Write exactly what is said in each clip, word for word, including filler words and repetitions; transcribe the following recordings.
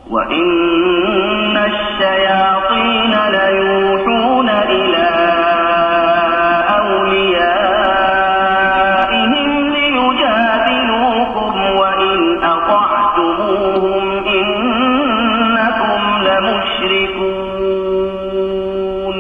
وَإِنَّ الشَّيَاطِينَ لَيُوحُونَ إِلَى أَوْلِيَائِهِمْ لِيُجَادِلُوكُمْ وَإِنْ أَطَعْتُمُوهُمْ إِنَّكُمْ لَمُشْرِكُونَ.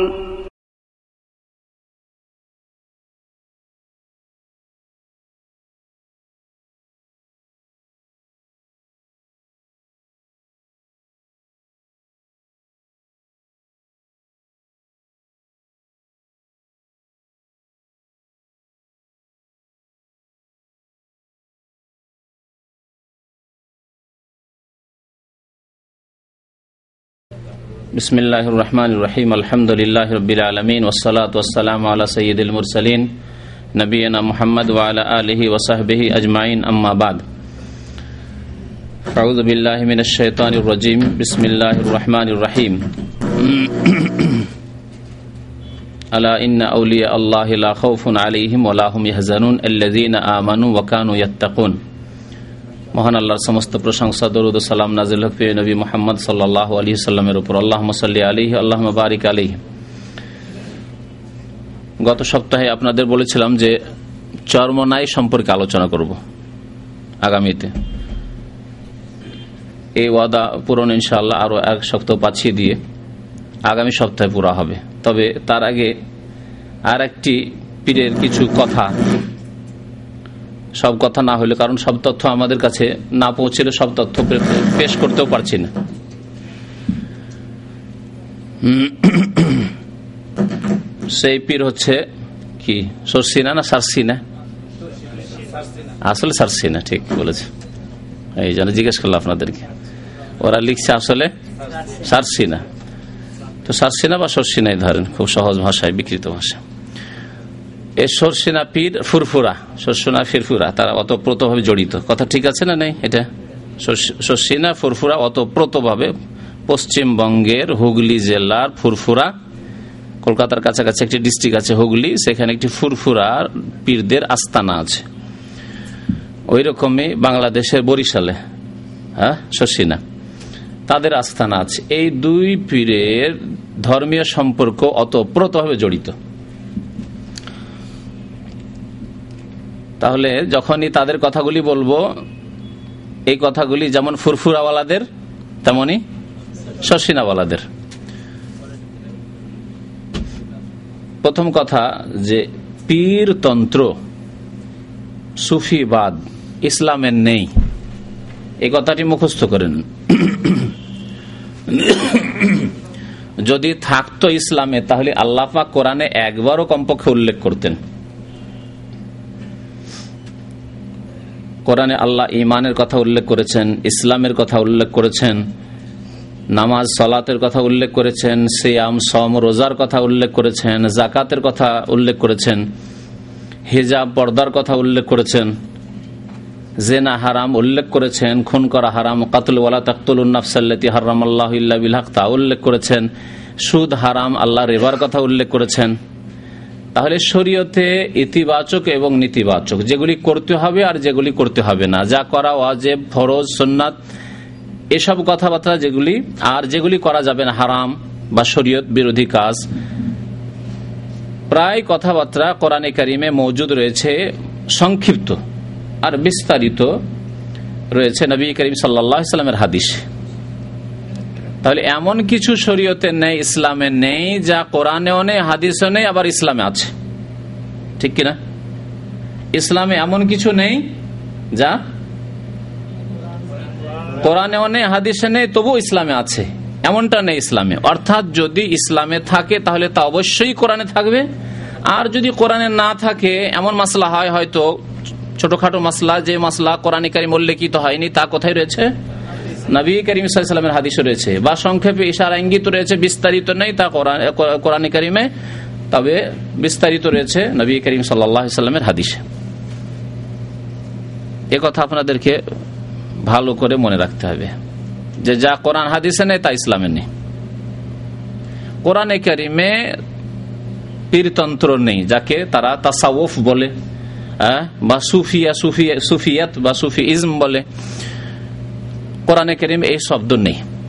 বিসমিল্লাহির রহমানির রহিম আলহামদুলিল্লাহি রাব্বিল আলামিন ওয়াসসালাতু ওয়াসসালামু আলা সাইয়্যিদিল মুরসালিন নবিয়িনা মুহাম্মদ ওয়া আলা আলিহি ওয়া সাহবিহি আজমাইন আম্মা বাদ আউযু বিল্লাহি মিনাশ শাইতানির রাজীম বিসমিল্লাহির রহমানির রহিম আলা ইন্না আউলিয়া আল্লাহি লা খাউফুন আলাইহিম ওয়া লা হুম ইয়াহজানুন আল্লাযীনা আমানু ওয়া কানু ইয়াত্তাকুন। মহান আল্লাহর সমস্ত প্রশংসা, দরুদ ও সালাম নাযিল হোক প্রিয় নবী মুহাম্মদ সাল্লাল্লাহু আলাইহি ওয়াসাল্লামের উপর। আল্লাহুম্মা সাল্লি আলাইহি আল্লাহুম্মা বারিক আলাইহি। গত সপ্তাহে আপনাদের বলেছিলাম যে চরমোনাই সম্পর্কে আলোচনা করব আগামীতে। এই ওয়াদা পূরণ ইনশাআল্লাহ আরো এক সপ্তাহ পাছিয়ে দিয়ে আগামী সপ্তাহে পুরা হবে। তবে তার আগে আর একটি পীরের কিছু কথা, সব কথা না হলে, কারণ সব তথ্য আমাদের কাছে না পৌঁছলে সব তথ্য পেশ করতেও পারছি না। সেই পীর হচ্ছে কি সরসিনা না সারসিনা? আসলে সারসিনা, ঠিক বলেছে। এই জন্য জিজ্ঞেস করলাম আপনাদেরকে, ওরা লিখছে আসলে সারসিনা। তো সারসিনা বা সরসিনাই ধরেন, খুব সহজ ভাষায়, বিকৃত ভাষা। এই সরসিনা পীর ফুরফুরা, সরসিনা ফিরফুরা, তারা অতপ্রতভাবে জড়িত। কথা ঠিক আছে না নেই? এটা সরসিনা ফুরফুরা অতপ্রতভাবে পশ্চিমবঙ্গের হুগলি জেলার ফুরফুরা, কলকাতার কাছাকাছি একটি ডিস্ট্রিক্ট আছে হুগলি, সেখানে একটি ফুরফুরা পীরদের আস্তানা আছে। ওই রকমই বাংলাদেশের বরিশালে হ্যাঁ সরসিনা, তাদের আস্তানা আছে। এই দুই পীরের ধর্মীয় সম্পর্ক অতপ্রতভাবে জড়িত। তাহলে যখনই তাদের কথাগুলি বলবো, এই কথাগুলি যেমন ফুরফুরাওয়ালাদের তেমনি সরসিনাওয়ালাদের। প্রথম কথা যে পীরতন্ত্র, সুফিবাদ ইসলামের নেই, এই কথাটি মুখস্থ করেন। যদি থাকতো ইসলামে, তাহলে আল্লাহ পাক কোরআনে একবারও কমপক্ষে উল্লেখ করতেন। কোরআনে আল্লাহ ইমানের কথা উল্লেখ করেছেন, ইসলামের কথা উল্লেখ করেছেন, নামাজ সালাতের কথা উল্লেখ করেছেন, সিয়াম সম রোজার কথা উল্লেখ করেছেন, জাকাতের কথা উল্লেখ করেছেন, হিজাব পর্দার কথা উল্লেখ করেছেন, জেনা হারাম উল্লেখ করেছেন, খুন করা হারাম, কাতল ওয়ালা তাকতুলুন নাফসাল্লাতী হারামাল্লাহু ইল্লা বিল হক তা উল্লেখ করেছেন, সুদ হারাম, আল্লাহ রিবার কথা উল্লেখ করেছেন। তাহলে শরীয়তে ইতিবাচক এবং নেতিবাচক, যেগুলি করতে হবে আর যেগুলি করতে হবে না, যা করা ওয়াজিব, ফরজ, সুন্নাত, এসব কথাবার্তা যেগুলি, আর যেগুলি করা যাবে না, হারাম বা শরীয়ত বিরোধী কাজ, প্রায় কথাবার্তা কোরআনে কারিমে মওজুদ রয়েছে। সংক্ষিপ্ত আর বিস্তারিত রয়েছে নবী করিম সাল্লাল্লাহু আলাইহি ওয়াসাল্লামের হাদিসে। তাহলে এমন কিছু শরীয়তে নেই, ইসলামে নেই, যা কোরআনেও নেই, হাদিসেও নেই, আবার ইসলামে আছে। ঠিক কিনা? ইসলামে এমন কিছু নেই যা কোরআনেও নেই, হাদিসে নেই, তবু ইসলামে আছে, এমনটা নেই ইসলামে। অর্থাৎ যদি ইসলামে থাকে তাহলে তা অবশ্যই কোরআনে থাকবে, আর যদি কোরআনে না থাকে, এমন মাসলা হয়, হয়তো ছোটখাটো মাসলা, যে মাসলা কোরআনে কারিমে উল্লেখিত হয়নি, তা কোথায় রয়েছে? নবী করিম সাল্লাল্লাহু আলাইহি ওয়াসাল্লামের হাদিসে রয়েছে, বা সংক্ষেপে ইশারা ইঙ্গিত রয়েছে, বিস্তারিত নেই, তা কোরআনে কারিমে, তবে বিস্তারিত রয়েছে নবী করিম সাল্লাল্লাহু আলাইহি ওয়াসাল্লামের হাদিসে। এ কথা আপনাদেরকে ভালো করে মনে রাখতে হবে যে যা কোরআন হাদিসে নেই তা ইসলামে নেই। কোরআনে কারিমে পীরতন্ত্র নেই, যাকে তারা তাসাউফ বলে, বা সুফিয়া সুফিয়া সুফিয়াত বা সুফিইজম বলে। কোরআনে কারিমে এই শব্দ নেই।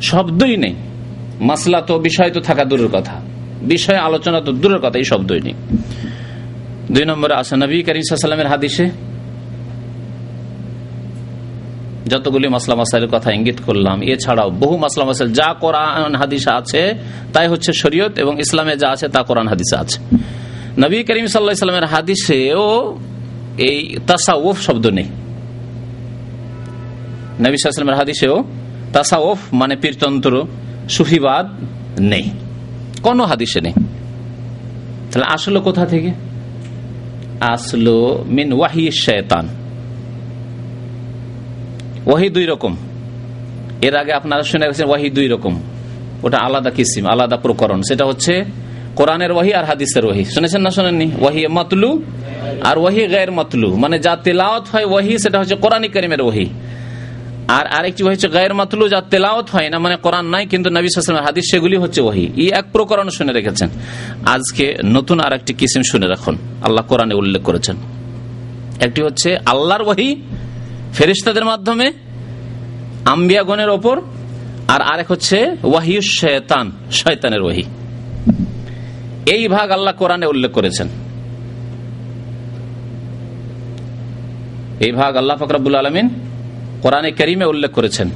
শব্দই নেই। মাসলা তো বিষয় তো থাকা দূরের কথা, বিষয় আলোচনা তো দূরের কথা, এই শব্দই নেই। দুই নম্বরে আছে নবী করিম সাল্লাল্লাহু আলাইহি ওয়াসাল্লামের হাদিসে যতগুলি মাসলা মাসাইলের কথা ইঙ্গিত করলাম, এছাড়াও বহু মাসলা মাসাইল যা কোরআন হাদিসে আছে তাই হচ্ছে শরীয়ত, এবং ইসলামে যা আছে তা কোরআন হাদিসে আছে। নবী করিম সাল্লাল্লাহু আলাইহি ওয়াসাল্লামের হাদিসেও এই তাসাউফ শব্দ নেই। নবী সাল্লাল্লাহু আলাইহি ওয়াসাল্লামের হাদিসেও তাসাউফ মানে পীরতন্ত্র, সুফিবাদ নেই, কোন হাদিসে নেই। তাহলে আসলো কোথা থেকে? আসলো মিন ওয়াহি শয়তান। ওয়াহি দুই রকম, এর আগে আপনারা শুনে গেছেন ওয়াহি দুই রকম, ওটা আলাদা কিসিম, আলাদা প্রকরণ। সেটা হচ্ছে কোরআনের ওয়াহি আর হাদিসের ওয়াহি। শুনেছেন না শোনেননি? ওয়াহি মাতলু আর ওয়াহি গায়র মাতলু, মানে যা তেলাওয়াত হয় ওয়াহি, সেটা হচ্ছে কোরআন কারীমের ওয়াহি। আর আরেকটি হচ্ছে গায়র মাতলু, যা তেলাওয়াত হয় না, মানে কোরআন নাই কিন্তু নবী সাল্লাল্লাহু আলাইহি ওয়াসাল্লামের হাদিস, সেগুলি হচ্ছে ওয়াহি। এই এক প্রকরণ শুনে রেখেছেন। আজকে নতুন আর একটি কিসিম শুনে রাখুন, আল্লাহ কোরআনে উল্লেখ করেছেন। একটি হচ্ছে আল্লাহর ওয়াহি ফেরেশতাদের মাধ্যমে আম্বিয়াগণের ওপর, আর আরেক হচ্ছে ওয়াহিউশ শয়তান, শয়তানের ওয়াহি। এই ভাগ আল্লাহ কোরআনে উল্লেখ করেছেন। এই ভাগ আল্লাহ পাক রব্বুল আলামিন কোরআনে কারীমে উল্লেখ করেছেন।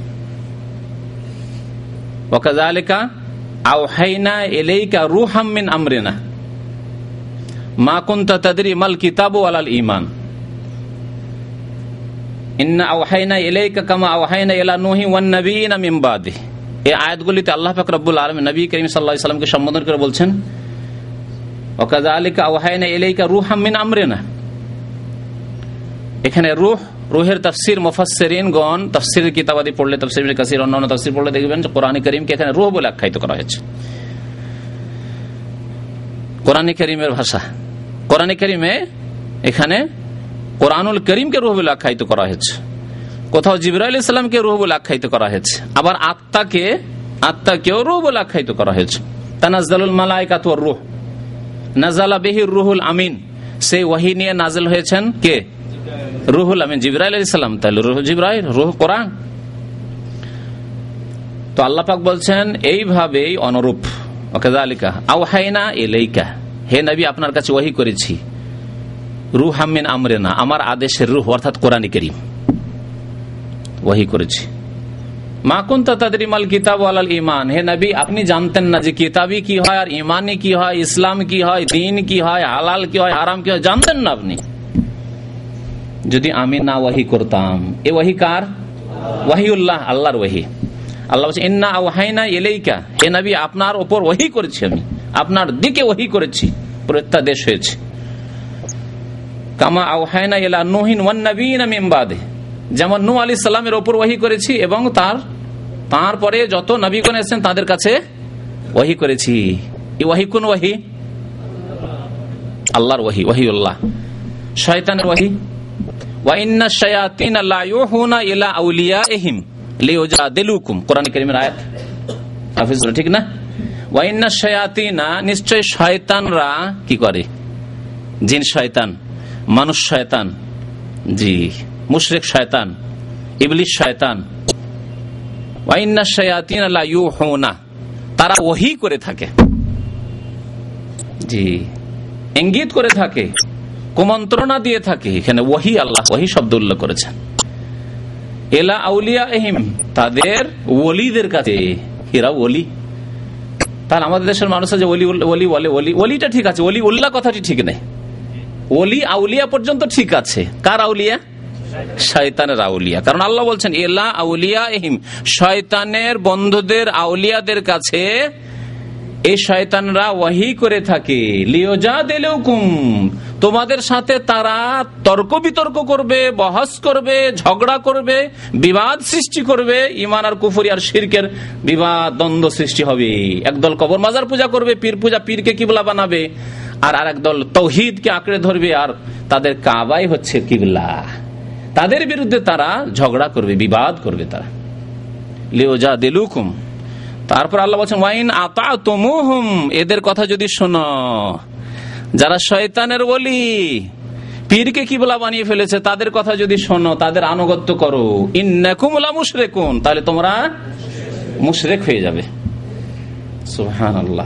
ওয়াকাযালিকা আওহাইনা ইলাইকা রূহাম মিন আমরিনা মা কুনতা তাদরি মাল কিতাবু ওয়ালাল ঈমান ইন্না আওহাইনা ইলাইকা কামা আওহাইনা ইলা নূহি ওয়ান নাবিয়িনা মিন বাদি। এই আয়াতগুলিতে আল্লাহ পাক রব্বুল আলামিন নবী করিম সাল্লাল্লাহু আলাইহি ওয়াসাল্লামকে সম্বোধন করে বলছেন ওয়াকাযালিকা আওহাইনা ইলাইকা রূহাম মিন আমরিনা। এখানে রূহ, রূহের তাফসীর মুফাসসিরিনগণ তাফসীরের কিতাবাদি পড়লে, তাফসীর ইবনে কাসির অন্যান্য তাফসীর পড়লে দেখবেন যে কোরআন কারীমকে এখানে রূহ বলে আখ্যায়িত করা হয়েছে। কোরআন কারীমের ভাষা, কোরআন কারীমে এখানে কোরআনুল কারীমকে রূহ বলে আখ্যায়িত করা হয়েছে, কোথাও জিবরাইল আলাইহিস সালামকে রূহ বলে আখ্যায়িত করা হয়েছে, আবার আত্মাকে আত্মাকেও রূহ বলে আখ্যায়িত করা হয়েছে। তানাজ্জালুল মালায়েকাতু ওয়ার রূহ নাযালা বিহির রূহুল আমিন, সেই ওহী নিয়ে নাযিল হয়েছেন কে? রুহুল আমিন, জিবরাইল আলাইহিস সালাম। তাহলে রুহ জিবরাইল, রুহ কোরআন। তো আল্লাহ পাক বলছেন এইভাবেই অনুরূপ, ওয়াকাযালিকা আওহাইনা ইলাইকা, হে নবী আপনার কাছে ওহী করেছি রূহাম মিন আমরিনা, আমার আদেশের রূহ অর্থাৎ কোরআন কারীম ওহী করেছি। মা কুনতা তাদরি মাল কিতাব ওয়ালাল ঈমান, হে নবী আপনি জানতেন না যে কিতাবী কি হয় আর ঈমানি কি হয়, ইসলাম কি হয়, দ্বীন কি হয়, হালাল কি হয়, হারাম কি হয়, জানতেন না আপনি। যদি আমি না ওয়াহি করতাম, এ ওয়াহি কার? ওয়াহিউল্লাহ, আল্লাহর ওয়াহি। আল্লাহ বলছে ইন্না আওহাইনা ইলাইকা, হে নবী আপনার উপর ওয়াহি করেছি, আমি আপনার দিকে ওয়াহি করেছি, প্রত্যাদেশ হয়েছে। কামা আওহাইনা ইলা নূহিন ওয়ান নাবিয়িনা মিন বাদি, যেমন নূহ আলাইহিস সালামের উপর ওয়াহি করেছি এবং তার তারপরে যত নবীগণ এসেছেন তাদের কাছে ওয়াহি করেছি। এই ওয়াহি কোন ওয়াহি? আল্লাহর ওয়াহি, ওয়াহিউল্লাহ। শয়তানের ওয়াহি, ওয়া ইন্না শায়াতিনা লা ইউহুনা ইলা আউলিয়াইহিম লিউজাদিলুকুম, কোরআন কারীমের আয়াত, হাফেজ ঠিক না? ওয়া ইন্না শায়াতিনা, নিশ্চয় শয়তানরা কি করে? জিন শয়তান, মানুষ শয়তান, জি মুশরিক শয়তান, ইবলিস শয়তান। ওয়া ইন্না শায়াতিনা লা ইউহুনা, তারা ওহী করে থাকে, জি ইঙ্গিত করে থাকে, কুমন্ত্রণা দিয়ে থাকে। এখানে ওয়াহি, আল্লাহ ওয়াহি শব্দ উল্লেখ করেছেন। এলা আউলিয়াহিম, তাদের ওলিদের কাছে, এরা ওলি। তাহলে আমাদের দেশের মানুষ যে ওলি ওলি বলে, ওলি ওলিটা ঠিক আছে, ওলি উল্লাহ কথাটি ঠিক নেই। ওলি আউলিয়া পর্যন্ত ঠিক আছে, কার আউলিয়া? শয়তানের আউলিয়া। কারণ আল্লাহ বলছেন এলা আউলিয়াহিম, শয়তানের বন্ধুদের, আউলিয়াদের কাছে এই শয়তানরা ওয়াহি করে থাকে। লিউজাদিলুকুম, তোমাদের সাথে তারা তর্ক বিতর্ক করবে, বহস করবে, ঝগড়া করবে, বিবাদ সৃষ্টি করবে। ঈমান আর কুফরি আর শিরকের বিবাদ, দ্বন্দ্ব সৃষ্টি হবে। একদল কবর মাজার পূজা করবে, পীর পূজা, পীরকে কিবলা বানাবে, আর আরেক দল তাওহীদকে আঁকড়ে ধরবে, আর তাদের কাবাই হচ্ছে কিবলা। তাদের বিরুদ্ধে তারা ঝগড়া করবে, বিবাদ করবে তারা। লিউজাদিলুকুম, তারপর আল্লাহ বলছেন ওয়াইন আতাতুমুহুম, এদের কথা যদি শোনো, যারা শয়তানের ওলি, পীরকে কিবলা বানিয়ে ফেলেছে, তাদের কথা যদি শোনো, তাদের আনুগত্য করো, ইন্নাকুম লা মুশরিকুন, তাহলে তোমরা মুশরিক হয়ে যাবে। সুবহানাল্লাহ।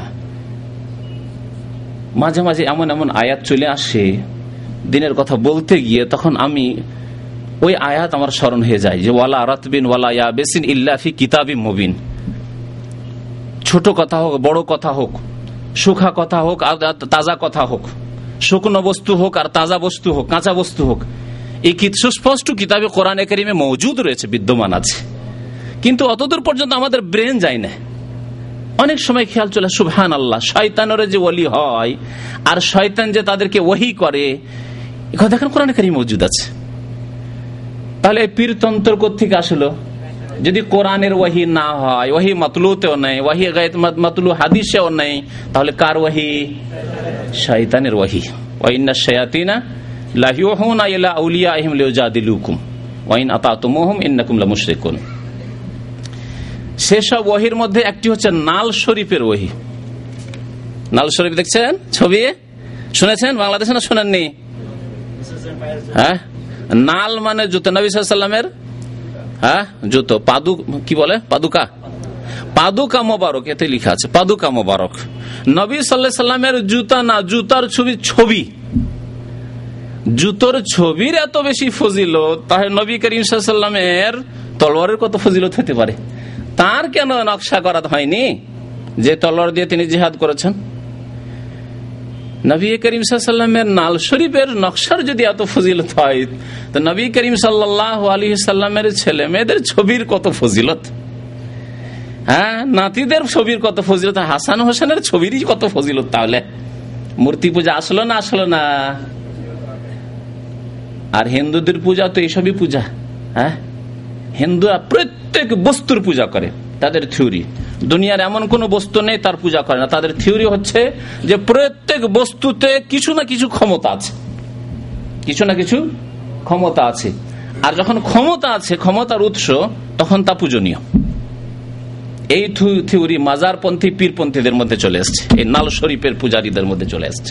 মাঝে মাঝে এমন এমন আয়াত চলে আসে দিনের কথা বলতে গিয়ে, তখন আমি ওই আয়াত আমার স্মরণ হয়ে যায় যে ওয়ালা রাতবিন ওয়ালা ইয়াবিসিন ইল্লা ফি কিতাবিম মুবিন। ছোট কথা হোক, বড় কথা হোক, শুখা কথা হোক আর তাজা কথা হোক, শুকনো বস্তু হোক আর তাজা বস্তু হোক, কাঁচা বস্তু হোক, এই সুস্পষ্ট কিতাবে কোরআনে কারিমে মওজুদ রয়েছে, বিদ্যমান আছে, কিন্তু অতদূর পর্যন্ত আমাদের ব্রেন যায় না। অনেক সময় খেয়াল চলে সুবহানাল্লাহ, শয়তানের যে ওলি হয় আর শয়তান যে তাদেরকে ওহী করে, এই কথা দেখেন কোরআনে কারিমে মওজুদ আছে। তাহলে এই পীরতন্ত্র কোত্থেকে আসলো? যদি কোরআনের ওয়াহি না হয়, ওয়াহি মাতলুতেও নেই, ওয়াহি গায়ত মাতলু হাদিসেও নেই, তাহলে কার ওয়াহি? শয়তানের ওয়াহি। ওয়া ইন্নাশ শায়াতিনা লাইয়ুহুনা ইলা আউলিয়াইহিম লিউজাদিলুকুম ওয়া ইন আতাতুমুহুম ইন্নাকুম লামুশরিকুন। সেসব ওয়াহির মধ্যে একটি হচ্ছে নাল শরীফের ওয়াহি। নাল শরীফ দেখছেন ছবি, শুনেছেন বাংলাদেশে না শুনেননি? হ্যাঁ, নাল মানে জুতো, নবী সাল্লাল্লাহু আলাইহি ওয়াসাল্লামের হ্যাঁ জুতো, পাদু কি বলে, পাদুকা, পাদুকা মোবারক, এতে লেখা আছে পাদুকা মোবারক। নবী সাল্লাল্লাহু আলাইহি ওয়াসাল্লামের জুতা না, জুতার ছবি, ছবি, জুতোর ছবির এত বেশি ফজিলত, তাহলে নবী করিম সাল্লাল্লাহু আলাইহি ওয়াসাল্লামের তলোয়ারের কত ফজিলত হতে পারে? তার কেন নকশা করা হয়নি যে তলোয়ার দিয়ে তিনি জিহাদ করেছেন? নবী করিম সাল্লাল্লাহু আলাইহি ওয়াসাল্লামের নাল শরীফের নকশার যদি এত ফজিলত হয়, তো নবী করিম সাল্লাল্লাহু আলাইহি ওয়াসাল্লামের ছেলে মেয়েদের ছবির কত ফজিলত, হ্যাঁ নাতিদের ছবির কত ফজিলত, হাসান হোসেনের ছবিরই কত ফজিলত। তাহলে মূর্তি পূজা আসলো না আসলো না? আর হিন্দুদের পূজা তো এইসবই পূজা। হ্যাঁ, হিন্দুরা প্রত্যেক বস্তুর পূজা করে, তাদের থিওরি। দুনিয়ার এমন কোন বস্তু নেই তার পূজা করে না। তাদের থিওরি হচ্ছে যে প্রত্যেক বস্তুতে কিছু না কিছু ক্ষমতা আছে, কিছু না কিছু ক্ষমতা আছে, আর যখন ক্ষমতা আছে, ক্ষমতার উৎস, তখন তা পূজনীয়। এই থিওরি মাজারপন্থী পীরপন্থীদের মধ্যে চলে এসছে, এই নাল শরীফের পূজারীদের মধ্যে চলে এসছে।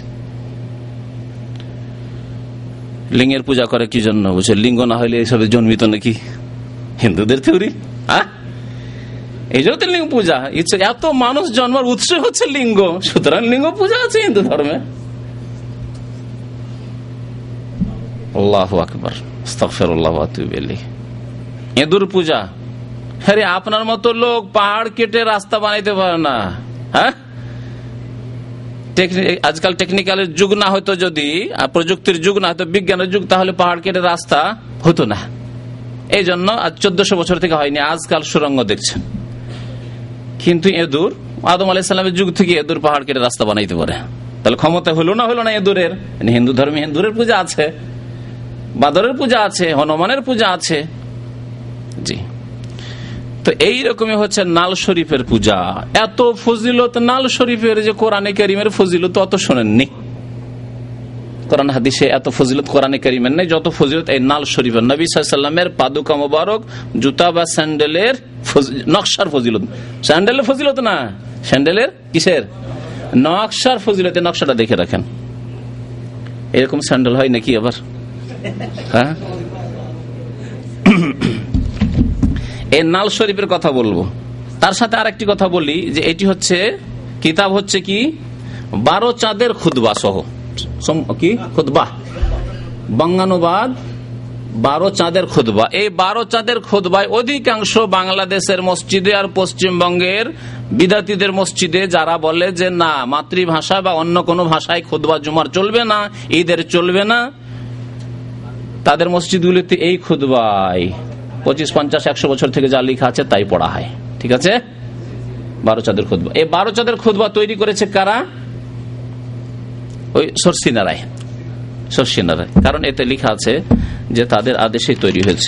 লিঙ্গের পূজা করে কি জন্য? বুঝছে লিঙ্গ না হলে এইসবে জন্মিত নাকি? হিন্দুদের থিওরি। হ্যাঁ, এই জন্য লিঙ্গ পূজা, এত মানুষ জন্মার উৎস হচ্ছে লিঙ্গ, সুতরাং লিঙ্গ পূজা আছে হিন্দু ধর্মে। আল্লাহু আকবার, আস্তাগফিরুল্লাহ ওয়া আতুবু ইলাইহি। ইঁদুর পূজা, আরে আপনার মতো লোক পাহাড় কেটে রাস্তা বানাইতে পারে না। হ্যাঁ, আজকাল টেকনিক্যালের যুগ না হতো, যদি প্রযুক্তির যুগ না হতো, বিজ্ঞানের যুগ, তাহলে পাহাড় কেটে রাস্তা হতো না। এই জন্য আজ চোদ্দশো বছর থেকে হয়নি, আজকাল সুরঙ্গ দেখছেন। কিন্তু এদুর, আদম আলাইহিস সালামের যুগ থেকে এদুর পাহাড় কেটে রাস্তা বানাইতে পারে। তাহলে ক্ষমতা হলো না হলো না এদুরের? হিন্দু ধর্মে হিন্দুরের পূজা আছে, বাদরের পূজা আছে, হনুমানের পূজা আছে। জি, তো এইরকমই হচ্ছে নাল শরীফের পূজা। এত ফজিলত নাল শরীফের যে কোরআনে কারিমের ফজিলত অত শোনেননি। কোরআন হাদিসে এত ফজিলত কোরআনে কারিমের নেই যত ফজিলত এই নাল শরীফের। নবী সাল্লাল্লাহু আলাইহি ওয়াসাল্লামের পাদুকা মোবারক, জুতা বা স্যান্ডেলের নকশার ফজিলত। স্যান্ডেলের ফজিলত না, স্যান্ডেলের কিসের? নকশার ফজিলত। নকশাটা দেখে রাখেন, এরকম স্যান্ডেল হয় নাকি আবার? হ্যাঁ, এই নাল শরীফের কথা বলবো, তার সাথে আর একটি কথা বলি যে এটি হচ্ছে কিতাব, হচ্ছে কি বারো চাঁদের খুতবা সহ, কি খুতবা, বঙ্গানুবাদ বারো চাঁদের খুতবা। এই বারো চাঁদের খুতবায় অধিকাংশ বাংলাদেশের মসজিদে আর পশ্চিমবঙ্গের বিদাতীদের মসজিদে যারা বলে যে না মাতৃভাষা বা অন্য কোনো ভাষায় খুতবা জুমার চলবে না, ঈদের চলবে না, তাদের মসজিদগুলিতে এই খুতবায় পঁচিশ পঞ্চাশ একশো বছর থেকে যা লেখা আছে তাই পড়া হয়। ঠিক আছে, বারো চাঁদের খুতবা। এই বারো চাঁদের খুতবা তৈরি করেছে কারা? ওই সরসিনারায়, সরসিনারায়। কারণ এতে লেখা আছে যে তাদের আদেশে তৈরি হয়েছে।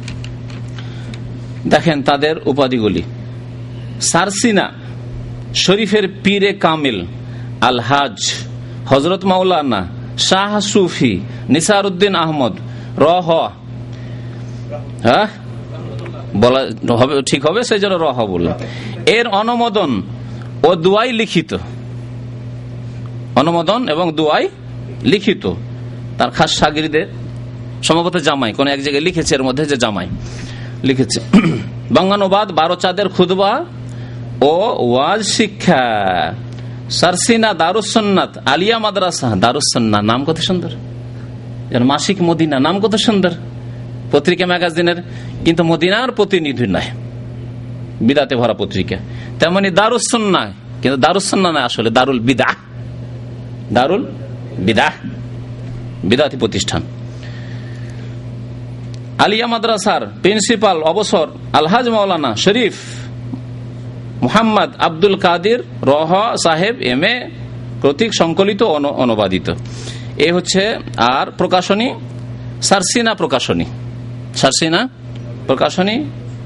দেখেন তাদের উপাধিগুলি। সারসিনা শরীফের পীরে কামিল আল হাজ হজরত মাওলানা শাহ সুফি নিসারউদ্দিন আহমদ রহ, হ্যাঁ বলা হবে, ঠিক হবে, সেই জন্য রহ বললাম। এর অনুমোদন ও দুয়াই লিখিত, অনুমোদন এবং দুয়াই লিখিত তার খাস শাগিরদের, সম্ভবত জামাই কোন এক জায়গায় লিখেছে, এর মধ্যে যে জামাই লিখেছে। বঙ্গানুবাদ বারো চাঁদের খুতবা ও ওয়াজ শিক্ষা। সারসিনা দারুস সুন্নাত আলিয়া মাদ্রাসা দারুস সুন্নাহ, নাম কত সুন্দর। মাসিক মদিনা, নাম কত সুন্দর, পত্রিকা ম্যাগাজিনের, কিন্তু মদিনার প্রতিনিধি নয়, বিদাতে ভরা পত্রিকা। তেমনি দারুস সুন্নাহ, কিন্তু দারুস সুন্নাহ নয়, আসলে দারুল বিদাহ, দারুল বিদাহ, বিদাতি প্রতিষ্ঠান। আলিয়া মাদ্রাসার প্রিন্সিপাল অবসর আলহাজ মাওলানা শরীফ মুহাম্মদ আব্দুল কাদির রহ সাহেব এম এ কর্তৃক সংকলিত অনুবাদিত। এ হচ্ছে আর প্রকাশনী সারসিনা প্রকাশনী, সারসিনা প্রকাশনী,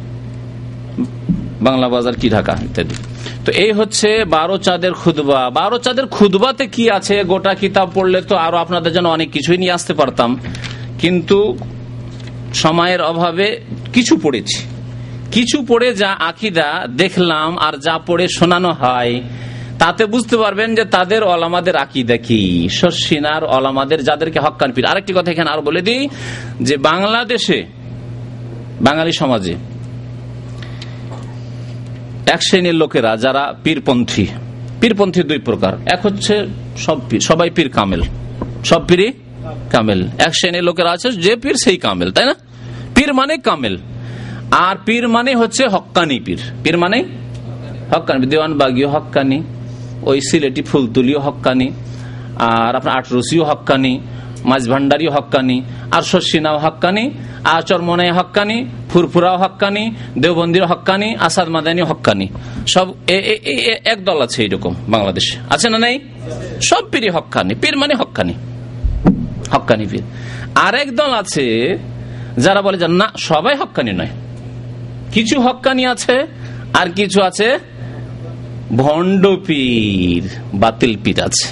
বাংলা বাজার কি ঢাকা ইত্যাদি। তো এই হচ্ছে বারো চাঁদের খুতবা। বারো চাঁদের খুতবাতে কি আছে, গোটা কিতাব পড়লে তো আরো আপনাদের জন্য অনেক কিছুই নিয়ে আসতে পারতাম, কিন্তু সময়ের অভাবে কিছু পড়েছি। কিছু পড়ে যা আকীদা দেখলাম আর যা পড়ে শোনানো হয়, তাতে বুঝতে পারবেন যে তাদের ওলামাদের আকীদা কি, শর্ষিনার ওলামাদের, যাদেরকে হক্কানি পীর। আরেকটি কথা এখানে আর বলে দিই যে বাংলাদেশে, বাঙালি সমাজে এক শ্রেণীর লোকেরা যারা পীরপন্থী, পীরপন্থী দুই প্রকার। এক হচ্ছে সব পীর, সবাই পীর কামেল, সব পীরই কামেল। এক শ্রেণীর লোকেরা আছে যে পীর সেই কামেল, তাই না? পীর মানে কামেল, আর পীর মানে হচ্ছে হক্কানি পীর। পীর মানে হক্কানি, দেওয়ানবাগীও হক্কানি, ওই সিলেটি ফুলতুলিও হক্কানি, আর আপনার আটরসিও হক্কানি, মাঝ ভান্ডারিও হক্কানি, আর শর্ষিনাও হক্কানি, আর চরমনাই হক্কানি, ফুরফুরাও হক্কানি, দেওবন্দির হক্কানি, আসাদ মাদানি হক্কানি। সব এক দল আছে এইরকম বাংলাদেশে, আছে না? নেই? সব পীরই হক্কানি। পীর মানে হক্কানি, হক্কানি পীর। আর এক দল আছে যারা বলে যে না, সবাই হক্কানি নয়, কিছু হক্কানি আছে আর কিছু আছে ভণ্ড পীর, বাতিল পীর আছে।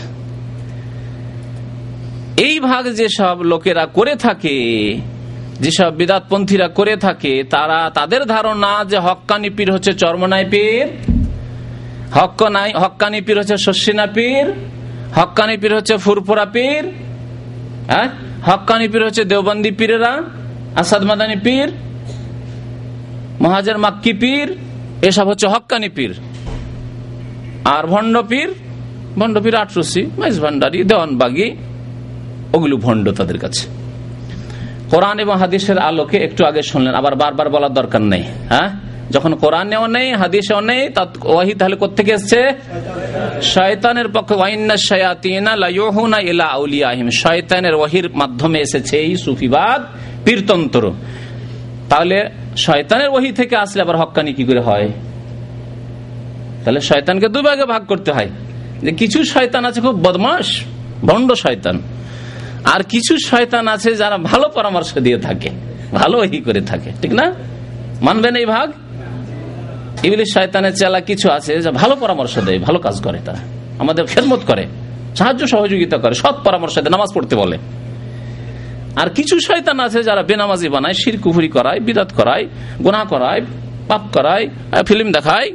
এই ভাগ যেসব লোকেরা করে থাকে, যেসব বিদাতপন্থীরা করে থাকে, তারা তাদের ধারণা যে হক্কানি পীর হচ্ছে চরমনাই পীর, হক্কানি হক্কানি পীর হচ্ছে শর্ষিনা পীর, হক্কানি পীর হচ্ছে ফুরফুরা পীর, হ্যাঁ, হক্কানি পীর হচ্ছে দেওবন্দি পীরেরা, আসাদ মাদানী পীর, মহাজের মাক্কি পীর, এসব হচ্ছে হক্কানি পীর। আর ভণ্ড পীর, ভণ্ড পীর আটরসি, মাইজ ভান্ডারি, দেওয়ানবাগী, ওগুলো ভণ্ড তাদের কাছে। কোরআন এবং হাদিসের আলোকে একটু আগে শুনলেন, আবার বারবার বলার দরকার নেই। হ্যাঁ, যখন কোরআনেও নেই, হাদিসেও নেই, ওয়াহি তাহলে কোত্থেকে এসছে? শয়তানের পক্ষে। ওয়াইন্না শায়াতিনা লায়ুহুনা ইলা আউলিয়াহিম, শয়তানের ওয়াহির মাধ্যমে এসেছে এই সুফিবাদ, পীরতন্ত্র। তাহলে শয়তানের ওয়াহি থেকে আসলে আবার হক্কানি কি করে হয়? তাহলে শয়তানকে দুই ভাগে ভাগ করতে হয়, যে কিছু শয়তান আছে খুব বদমাশ, ভণ্ড শয়তান, আর কিছু শয়তান আছে যারা ভালো পরামর্শ দিয়ে থাকে, ভালো ওয়াহি করে থাকে, ঠিক না? মানবেন এই ভাগ? ইবলিস শয়তানের চেলা কিছু আছে যা ভালো পরামর্শ দেয়, ভালো কাজ করে, তারা আমাদের খেদমত করে, সাহায্য সহযোগিতা করে, সৎ পরামর্শ দেয়, নামাজ পড়তে বলে। আর কিছু শয়তান আছে যারা বেনামাজি বানায়, শিরক কুফরি করায়, বিদআত করায়, গুনাহ করায়, পাপ করায়, ফিল্ম দেখায়।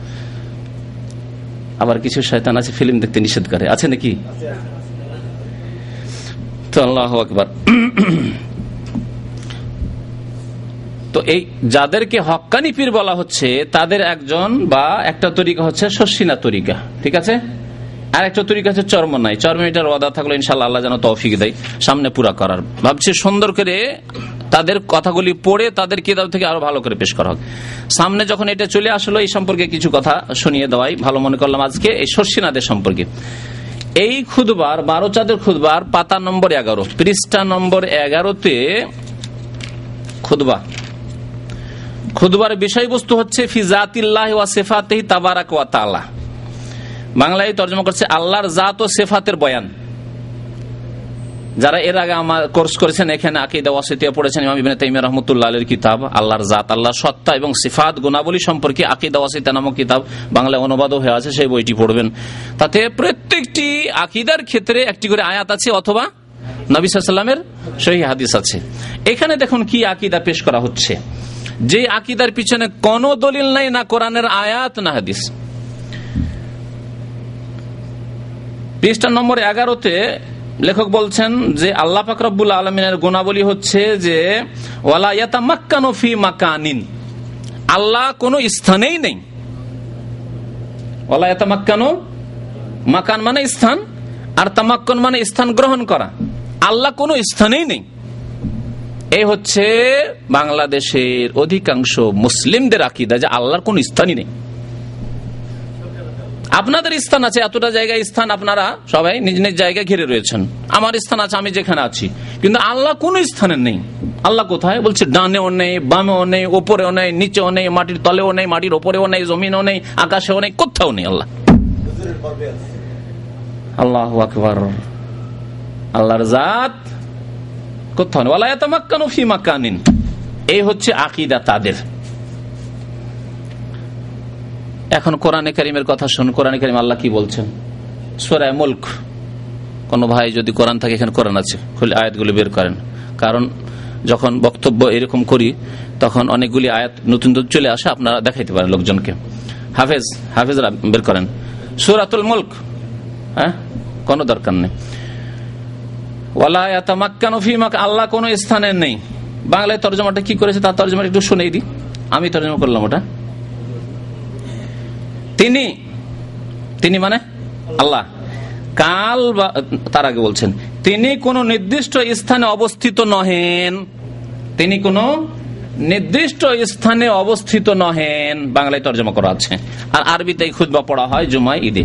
আবার কিছু শয়তান আছে ফিল্ম দেখতে নিষেধ করে, আছে নাকি? তো আল্লাহু আকবার। তো এই যাদেরকে হক্কানি পীর বলা হচ্ছে, তাদের একজন বা একটা তরিকা হচ্ছে শর্ষিনা তরিকা, ঠিক আছে? আর একটা তরিকা হচ্ছে চরমনাই। চরমনাইটার ওয়াদা থাকলো ইনশাআল্লাহ আল্লাহ যেন তৌফিক দেয় সামনে পুরা করার। ভাবছি সুন্দর করে তাদের কথাগুলি পড়ে তাদের কিতাব থেকে আরো ভালো করে পেশ করা হোক। সামনে যখন এটা চলে আসলো, এই সম্পর্কে কিছু কথা শুনিয়ে দেওয়াই ভালো মনে করলাম আজকে, এই শর্ষিনাদের সম্পর্কে। এই খুতবার, বারো চাঁদের খুতবার পাতা নম্বর এগারো, পৃষ্ঠা নম্বর এগারোতে খুতবা। খুতবার বিষয়বস্তু হচ্ছে ফি জাতিল্লাহি ওয়া সিফাতিহি তাবারাক ওয়া তাআলা। বাংলায় তর্জমা করছে আল্লাহর জাত ও সিফাতের বয়ান। যারা এর আগে আমার কোর্স করেছেন, এখানে আকীদা ওয়াসিতিয়া পড়েছেন, ইমাম ইবনে তাইমিয়া রাহমাতুল্লাহ আলাইহির কিতাব আল্লাহর জাত, আল্লাহর সত্তা এবং সিফাত গুণাবলী সম্পর্কে আকীদা ওয়াসিতিয়া নামক কিতাব বাংলায় অনুবাদও হয়ে আছে, সেই বইটি পড়বেন। তাতে প্রত্যেকটি আকীদার ক্ষেত্রে একটি করে আয়াত আছে অথবা নবী সাল্লাল্লাহু আলাইহি ওয়াসাল্লামের সহিহ হাদিস আছে। এখানে দেখুন কি আকীদা পেশ করা হচ্ছে, যে আকীদার পিছনে কোনো দলিল নাই, না কোরআনের আয়াত না হাদিস। পৃষ্ঠা নম্বর এগারোতে লেখক বলছেন যে আল্লাহ পাক রব্বুল আলামিনের গুণাবলী হচ্ছে যে ওয়ালা ইয়াতামাক্কানু ফি মাকানিন, আল্লাহ কোনো স্থানেই নেই, ওয়ালা ইয়াতামাক্কানু, মাকান মানে স্থান, আর তামাক্কুন মানে স্থান গ্রহণ করা। আল্লাহ কোনো স্থানেই নেই। এই হচ্ছে বাংলাদেশের অধিকাংশ মুসলিমদের আকীদা যে আল্লাহর কোন স্থানই নেই। আপনাদের স্থান আছে, এতটা জায়গায় স্থান, আপনারা সবাই নিজ নিজ জায়গায় ঘিরে রয়েছেন। আমার স্থান আছে, আমি যেখানে আছি, কিন্তু আল্লাহ কোন স্থানে নেই। আল্লাহ কোথায়? বলছে ডানেও নেই, বামেও নেই, ওপরেও নেই, নিচেও নেই, মাটির তলেও নেই, মাটির ওপরেও নেই, জমিনেও নেই, আকাশেও নেই, কোথাও নেই আল্লাহ। আল্লাহু আকবার। আল্লাহর জাত কোথাও নেই। ওয়ালা ইয়াতামাক্কানু ফি মাকানিন, এই হচ্ছে আকীদা তাদের। এখন কোরআনে কারীমের কথা শুন। কোরআনে কারীম আল্লাহ কি বলছেন? সূরা মুলক। কোন ভাই যদি কোরআন থাকে, এখানে কোরআন আছে, খুলে আয়াতগুলো বের করেন। কারণ যখন বক্তব্য এরকম করি তখন অনেকগুলি আয়াত নতুন নতুন চলে আসে, আপনারা দেখাইতে পারেন লোকজনকে। হাফেজ হাফেজরা বের করেন সূরাতুল মুলক। হ্যাঁ, কোনো দরকার নেই। ওয়ালা ইয়াতামাক্কানু ফি মাকান, আল্লাহ কোন স্থানে নেই। বাংলায় তরজমাটা কি করেছে তার তরজমা একটু শুনেই দিই। আমি তরজমা করলাম ওটা। তিনি, তিনি মানে আল্লাহ। কাল বা তার আগে বলছেন তিনি কোন নির্দিষ্ট স্থানে অবস্থিত নহেন। তিনি কোন নির্দিষ্ট স্থানে অবস্থিত নহেন, বাংলায় তরজমা করা আছে। আর আরবিতে খুতবা পড়া হয় জুমায়, ঈদে।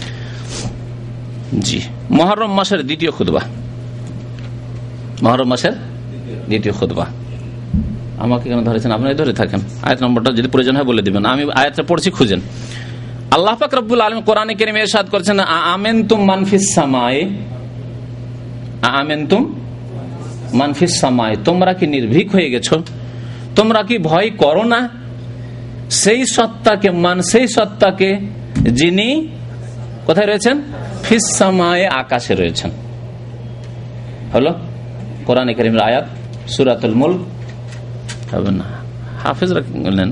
জি, মুহররম মাসের দ্বিতীয় খুতবা, মুহররম মাসের দ্বিতীয় খুতবা। আমাকে কেন ধরেছেন? আপনারা ধরে থাকেন, আয়াত নম্বরটা যদি প্রয়োজন হয় বলে দিবেন। আমি আয়াতটা পড়ছি, খুঁজেন। আল্লাহ পাক রব্বুল আলামিন কোরআনে কারীমে ইরশাদ করেছেন, আ'আমিনতুম মান ফিস সামায়ে, আ'আমিনতুম মান ফিস সামায়ে, তোমরা কি নির্ভীক হয়ে গেছো? তোমরা কি ভয় করো না সেই সত্তাকে, মান সেই সত্তাকে যিনি কোথায় রয়েছেন? ফিস সামায়ে, আকাশে রয়েছেন। হলো কোরআনে কারীমের আয়াত, সূরাতুল মুলক। হবে না, হাফেজরা বললেন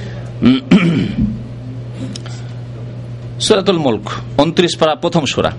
সূরাতুল মুলক উনত্রিশ পারা, প্রথম সূরা।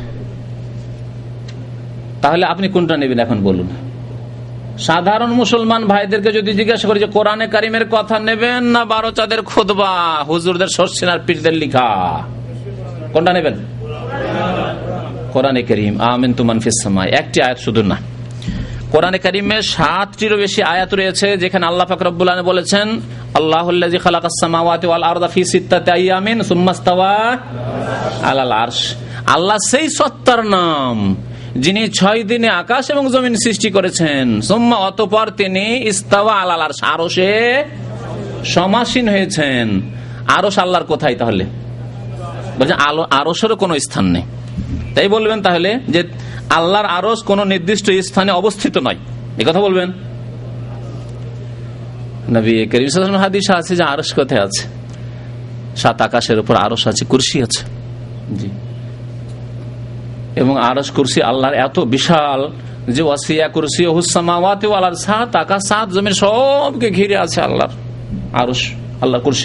তাহলে আপনি কোনটা নেবেন এখন বলুন? সাধারণ মুসলমান ভাইদেরকে যদি জিজ্ঞাসা করি যে কোরআনে কারীমের কথা নেবেন না বারো চাঁদের খুতবা, হুজুরদের সরসিনার পীরদের লিখা, কোনটা নেবেন? কোরআনে কারীম। আ'আমিনতুম মান ফিস সামায়ে, একটি আয়াত শুধু না, কোরআনে কারীমে সাতটিরও বেশি আয়াত রয়েছে যেখানে আল্লাহ পাক রব্বুল আলামিন বলেছেন, আল্লাহুল্লাযী খালাকাস সামাওয়াতি ওয়াল আরদা ফি সিত্তাতি আইয়ামিন সুম্মা ইসতাওয়া আলাল আরশ। আল্লাহ সেই সত্তার নাম যিনি ছয় দিনে আকাশ এবং জমিন সৃষ্টি করেছেন। সুম্মা, অতঃপর তিনি ইস্তাওয়া আলাল আরশ, আরশে সমাসীন হয়েছেন। আরশ আল্লাহর কোথায়? তাহলে বলছেন আরশেরও কোনো স্থান নেই। তাই বলবেন তাহলে যে আল্লাহর আরশ কোন নির্দিষ্ট স্থানে অবস্থিত নয়, এই কথা বলবেন? নবী করিম সাল্লাল্লাহু আলাইহি ওয়াসাল্লাম হাদিসে আছে যে আরশ কোথায় আছে? সাত আকাশের উপর আরশ আছে, কুরসি আছে। জি, এবং আরশ কুরসি আল্লাহর এত বিশাল যে ওয়াসিয়া কুরসিয়ুহুস সামাওয়াতি ওয়াল আরদ, সাত আকাশ সাত জমিন সবকে ঘিরে আছে আল্লাহর আরশ, আল্লাহর কুরসি।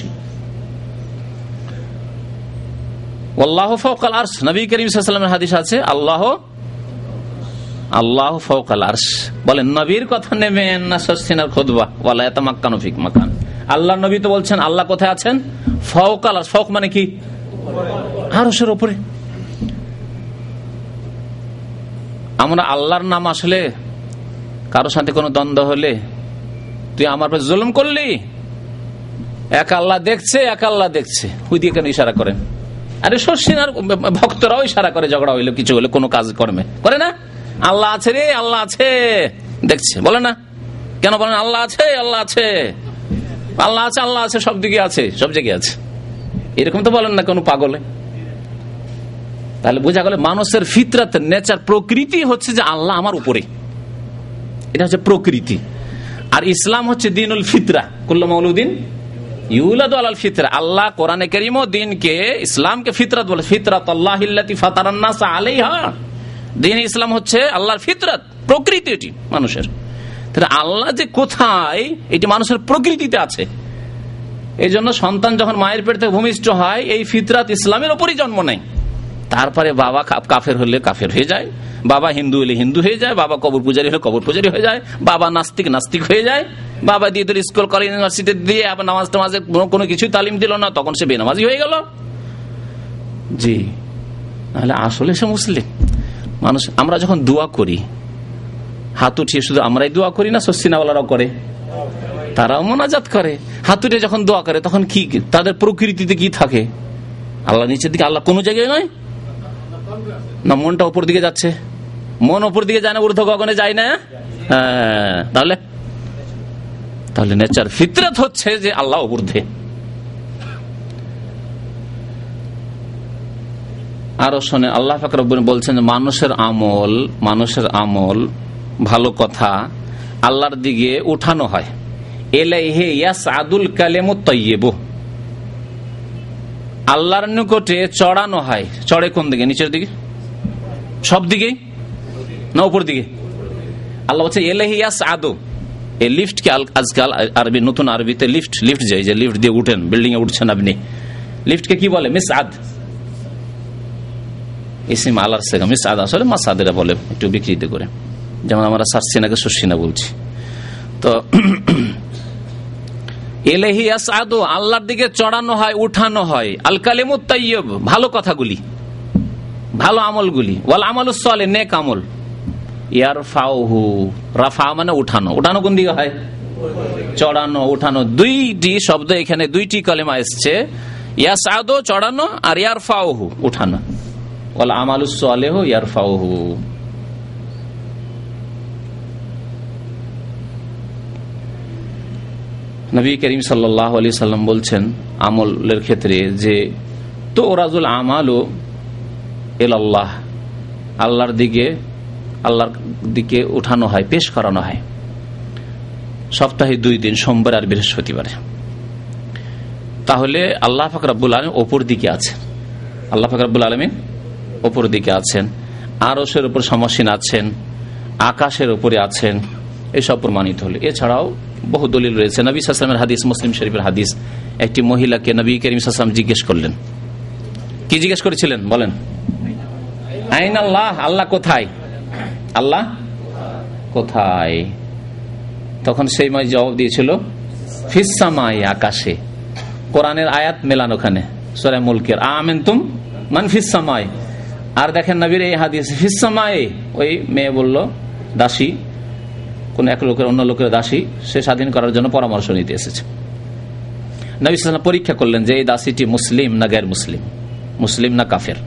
আল্লাহু ফাওকাল আরশ, নবী করিম সাল্লাল্লাহু আলাইহি ওয়াসাল্লামের হাদিস আছে আল্লাহ আল্লাহু ফাওকাল আরশ। বলেন নবীর কথা নেবেন না সরসিনার খুতবা? ওয়ালা ইয়াতামাক্কানু ফি মাকান, আল্লাহর নবী তো বলছেন আল্লাহ কোথায় আছেন? ফাওকাল আরশ। ফাওক মানে কি? আরশের উপরে। আমরা আল্লাহর নাম আসলে কারোর সাথে কোনো দ্বন্দ্ব হলে, তুই আমার উপর জুলুম করলি, এক আল্লাহ দেখছে, এক আল্লাহ দেখছে, ওই দিকে কেন ইশারা করেন? আরে সরসিনার ভক্তরাও ইশারা করে, ঝগড়া হইলো, কিছু হলে, কোনো কাজ কর্মে করে না? আল্লাহ আছে রে, আল্লাহ আছে, দেখছে, বলে না? কেন বলেন আল্লাহ আছে, আল্লাহ আছে, আল্লাহ আছে, আল্লাহ আছে, সব দিকে আছে, সব জায়গায় আছে, এরকম তো বলেন না কোনো পাগলে? তাহলে বোঝা গেল মানুষের ফিতরাত, নেচার, প্রকৃতি হচ্ছে যে আল্লাহ আমার উপরে, এটা হচ্ছে প্রকৃতি। আর ইসলাম হচ্ছে দিনুল ফিতরা, কুল্লু মাউলুদিন ইউলাদু আলাল ফিতরা। আল্লাহ কোরআনে কারীমে দ্বীনকে, ইসলামকে ফিতরাত বলে। ফিতরাতাল্লাহিল্লাতী ফাতারান নাস আলাইহা, দ্বীন ইসলাম হচ্ছে আল্লাহর ফিতরাত, প্রকৃতি এটি মানুষের। তাহলে আল্লাহ যে কোথায়, এটি মানুষের প্রকৃতিতে আছে। এই জন্য সন্তান যখন মায়ের পেট থেকে ভূমিষ্ঠ হয়, এই ফিতরাত ইসলামের উপরই জন্ম নেয়। তারপরে বাবা কাফের হলে কাফের হয়ে যায়, বাবা হিন্দু হলে হিন্দু হয়ে যায়, বাবা কবর পূজারী হলে কবর পূজারী হয়ে যায়, বাবা নাস্তিক নাস্তিক হয়ে যায়, বাবা দিয়ে তোর স্কুল কলেজ ইউনিভার্সিটি দিয়ে আবার নামাজ টামাজের কোনো কিছু তালিম দিল না, তখন সে বেনামাজি হয়ে গেল। জি, তাহলে আসলে সে মুসলিম মানুষ। আমরা যখন দোয়া করি হাত উঠিয়ে, শুধু আমরাই দোয়া করি না, সসিনাওয়ালারাও করে, তারাও মোনাজাত করে। হাত উঠিয়ে যখন দোয়া করে তখন কি তাদের প্রকৃতিতে কি থাকে? আল্লাহ নিচের দিকে, আল্লাহ কোনো জায়গায় নয় না, মনটা উপর দিকে যাচ্ছে। মন উপর দিকে যায় না, ঊর্ধ্ব গগনে যায় না। হ্যাঁ, তাহলে তাহলে নেচার ফিতরত হচ্ছে যে আল্লাহ ঊর্ধ্বে। আরো শোনে, আল্লাহ পাক রব্বুল বলছেন মানুষের আমল মানুষের আমল ভালো কথা আল্লাহর দিকে উঠানো হয়। ইলাইহি ইয়াসআদুল কালিমুত তাইয়্যিবু, আল্লাহর নিকটে চড়ানো হয়। চড়ে কোন দিকে? নিচের দিকে? সব দিকেই না উপর দিকে? আল্লাহ বলছে ইলাইহি ইয়াসআদু। এই লিফট কে আজকাল আরবি, নতুন আরবিতে লিফট লিফট যায়, যে লিফট দিয়ে উঠেন, বিল্ডিং এ উঠছেন আপনি, লিফটকে কি বলে? মিসআদ। ইসিম আলার সেগা মিসআদ, আসলে মাসাদেরা বলে একটু বিকৃত করে, যেমন আমরা সারসিনাকে সুসিনা বলছি। তো ইলাইহি ইয়াসআদু, আল্লাহর দিকে চড়ানো হয়, উঠানো হয়। আল কালিমুত তাইয়্যিব, ভালো কথাগুলি, ভালো আমলগুলি। ওয়াল আমালুস সালিহ, নেক আমল। ইয়ারফাউহু, রাফা মানে উঠানো। উঠানো কোন দিকে হয়? চড়ানো, উঠানো। দুইটি শব্দ এখানে, দুইটি কালেমা এসছে, ইয়াসআদু চড়ানো আর ইয়ারফাউহু উঠানো। ওয়াল আমালুস সালিহ ইয়ারফাউহু। নবী করিম সাল্লাল্লাহু আলাইহি সাল্লাম বলছেন আমলের ক্ষেত্রে যে তো রাজুল আমালু ইলাল্লাহ, আল্লাহর দিকে আল্লাহর দিকে উঠানো হয়, পেশ করানো হয় সপ্তাহে দুই দিন, সোমবার আর বৃহস্পতিবারে। তাহলে আল্লাহ পাক রব্বুল আলামিন ওপর দিকে আছেন, আল্লাহ পাক রব্বুল আলামিন ওপর দিকে আছেন, আরশের উপর সমাসীন আছেন, আকাশের উপরে আছেন, এসব প্রমাণিত হলো। এছাড়াও বহু দলিল রয়েছে। নবী সাল্লাল্লাহু আলাইহি ওয়াসাল্লামের হাদিস, মুসলিম শরীফের হাদিস, একটি মহিলাকে নবী করিম সাল্লাল্লাহু আলাইহি ওয়াসাল্লাম জিজ্ঞেস করলেন। কি জিজ্ঞেস করেছিলেন বলেন? আইন আল্লাহ, আল্লাহ কোথায়? আল্লাহ কোথায়? তখন সেই মাই জবাব দিয়েছিল ফিস সামাই, আকাশে। কোরআনের আয়াত মেলান ওখানে, সূরা মুলকের আমিনতুম মান ফিস সামাই। আর দেখেন নবীর এই হাদিস ফিস সামাই, ওই মেয়ে বলল, দাসী, কোন এক লোকের অন্য লোকের দাসী, সে স্বাধীন করার জন্য পরামর্শ নিতে এসেছে। নবী সাল্লাল্লাহু আলাইহি ওয়াসাল্লাম পরীক্ষা করলেন যে এই দাসীটি মুসলিম না গায়র মুসলিম, মুসলিম না কাফের।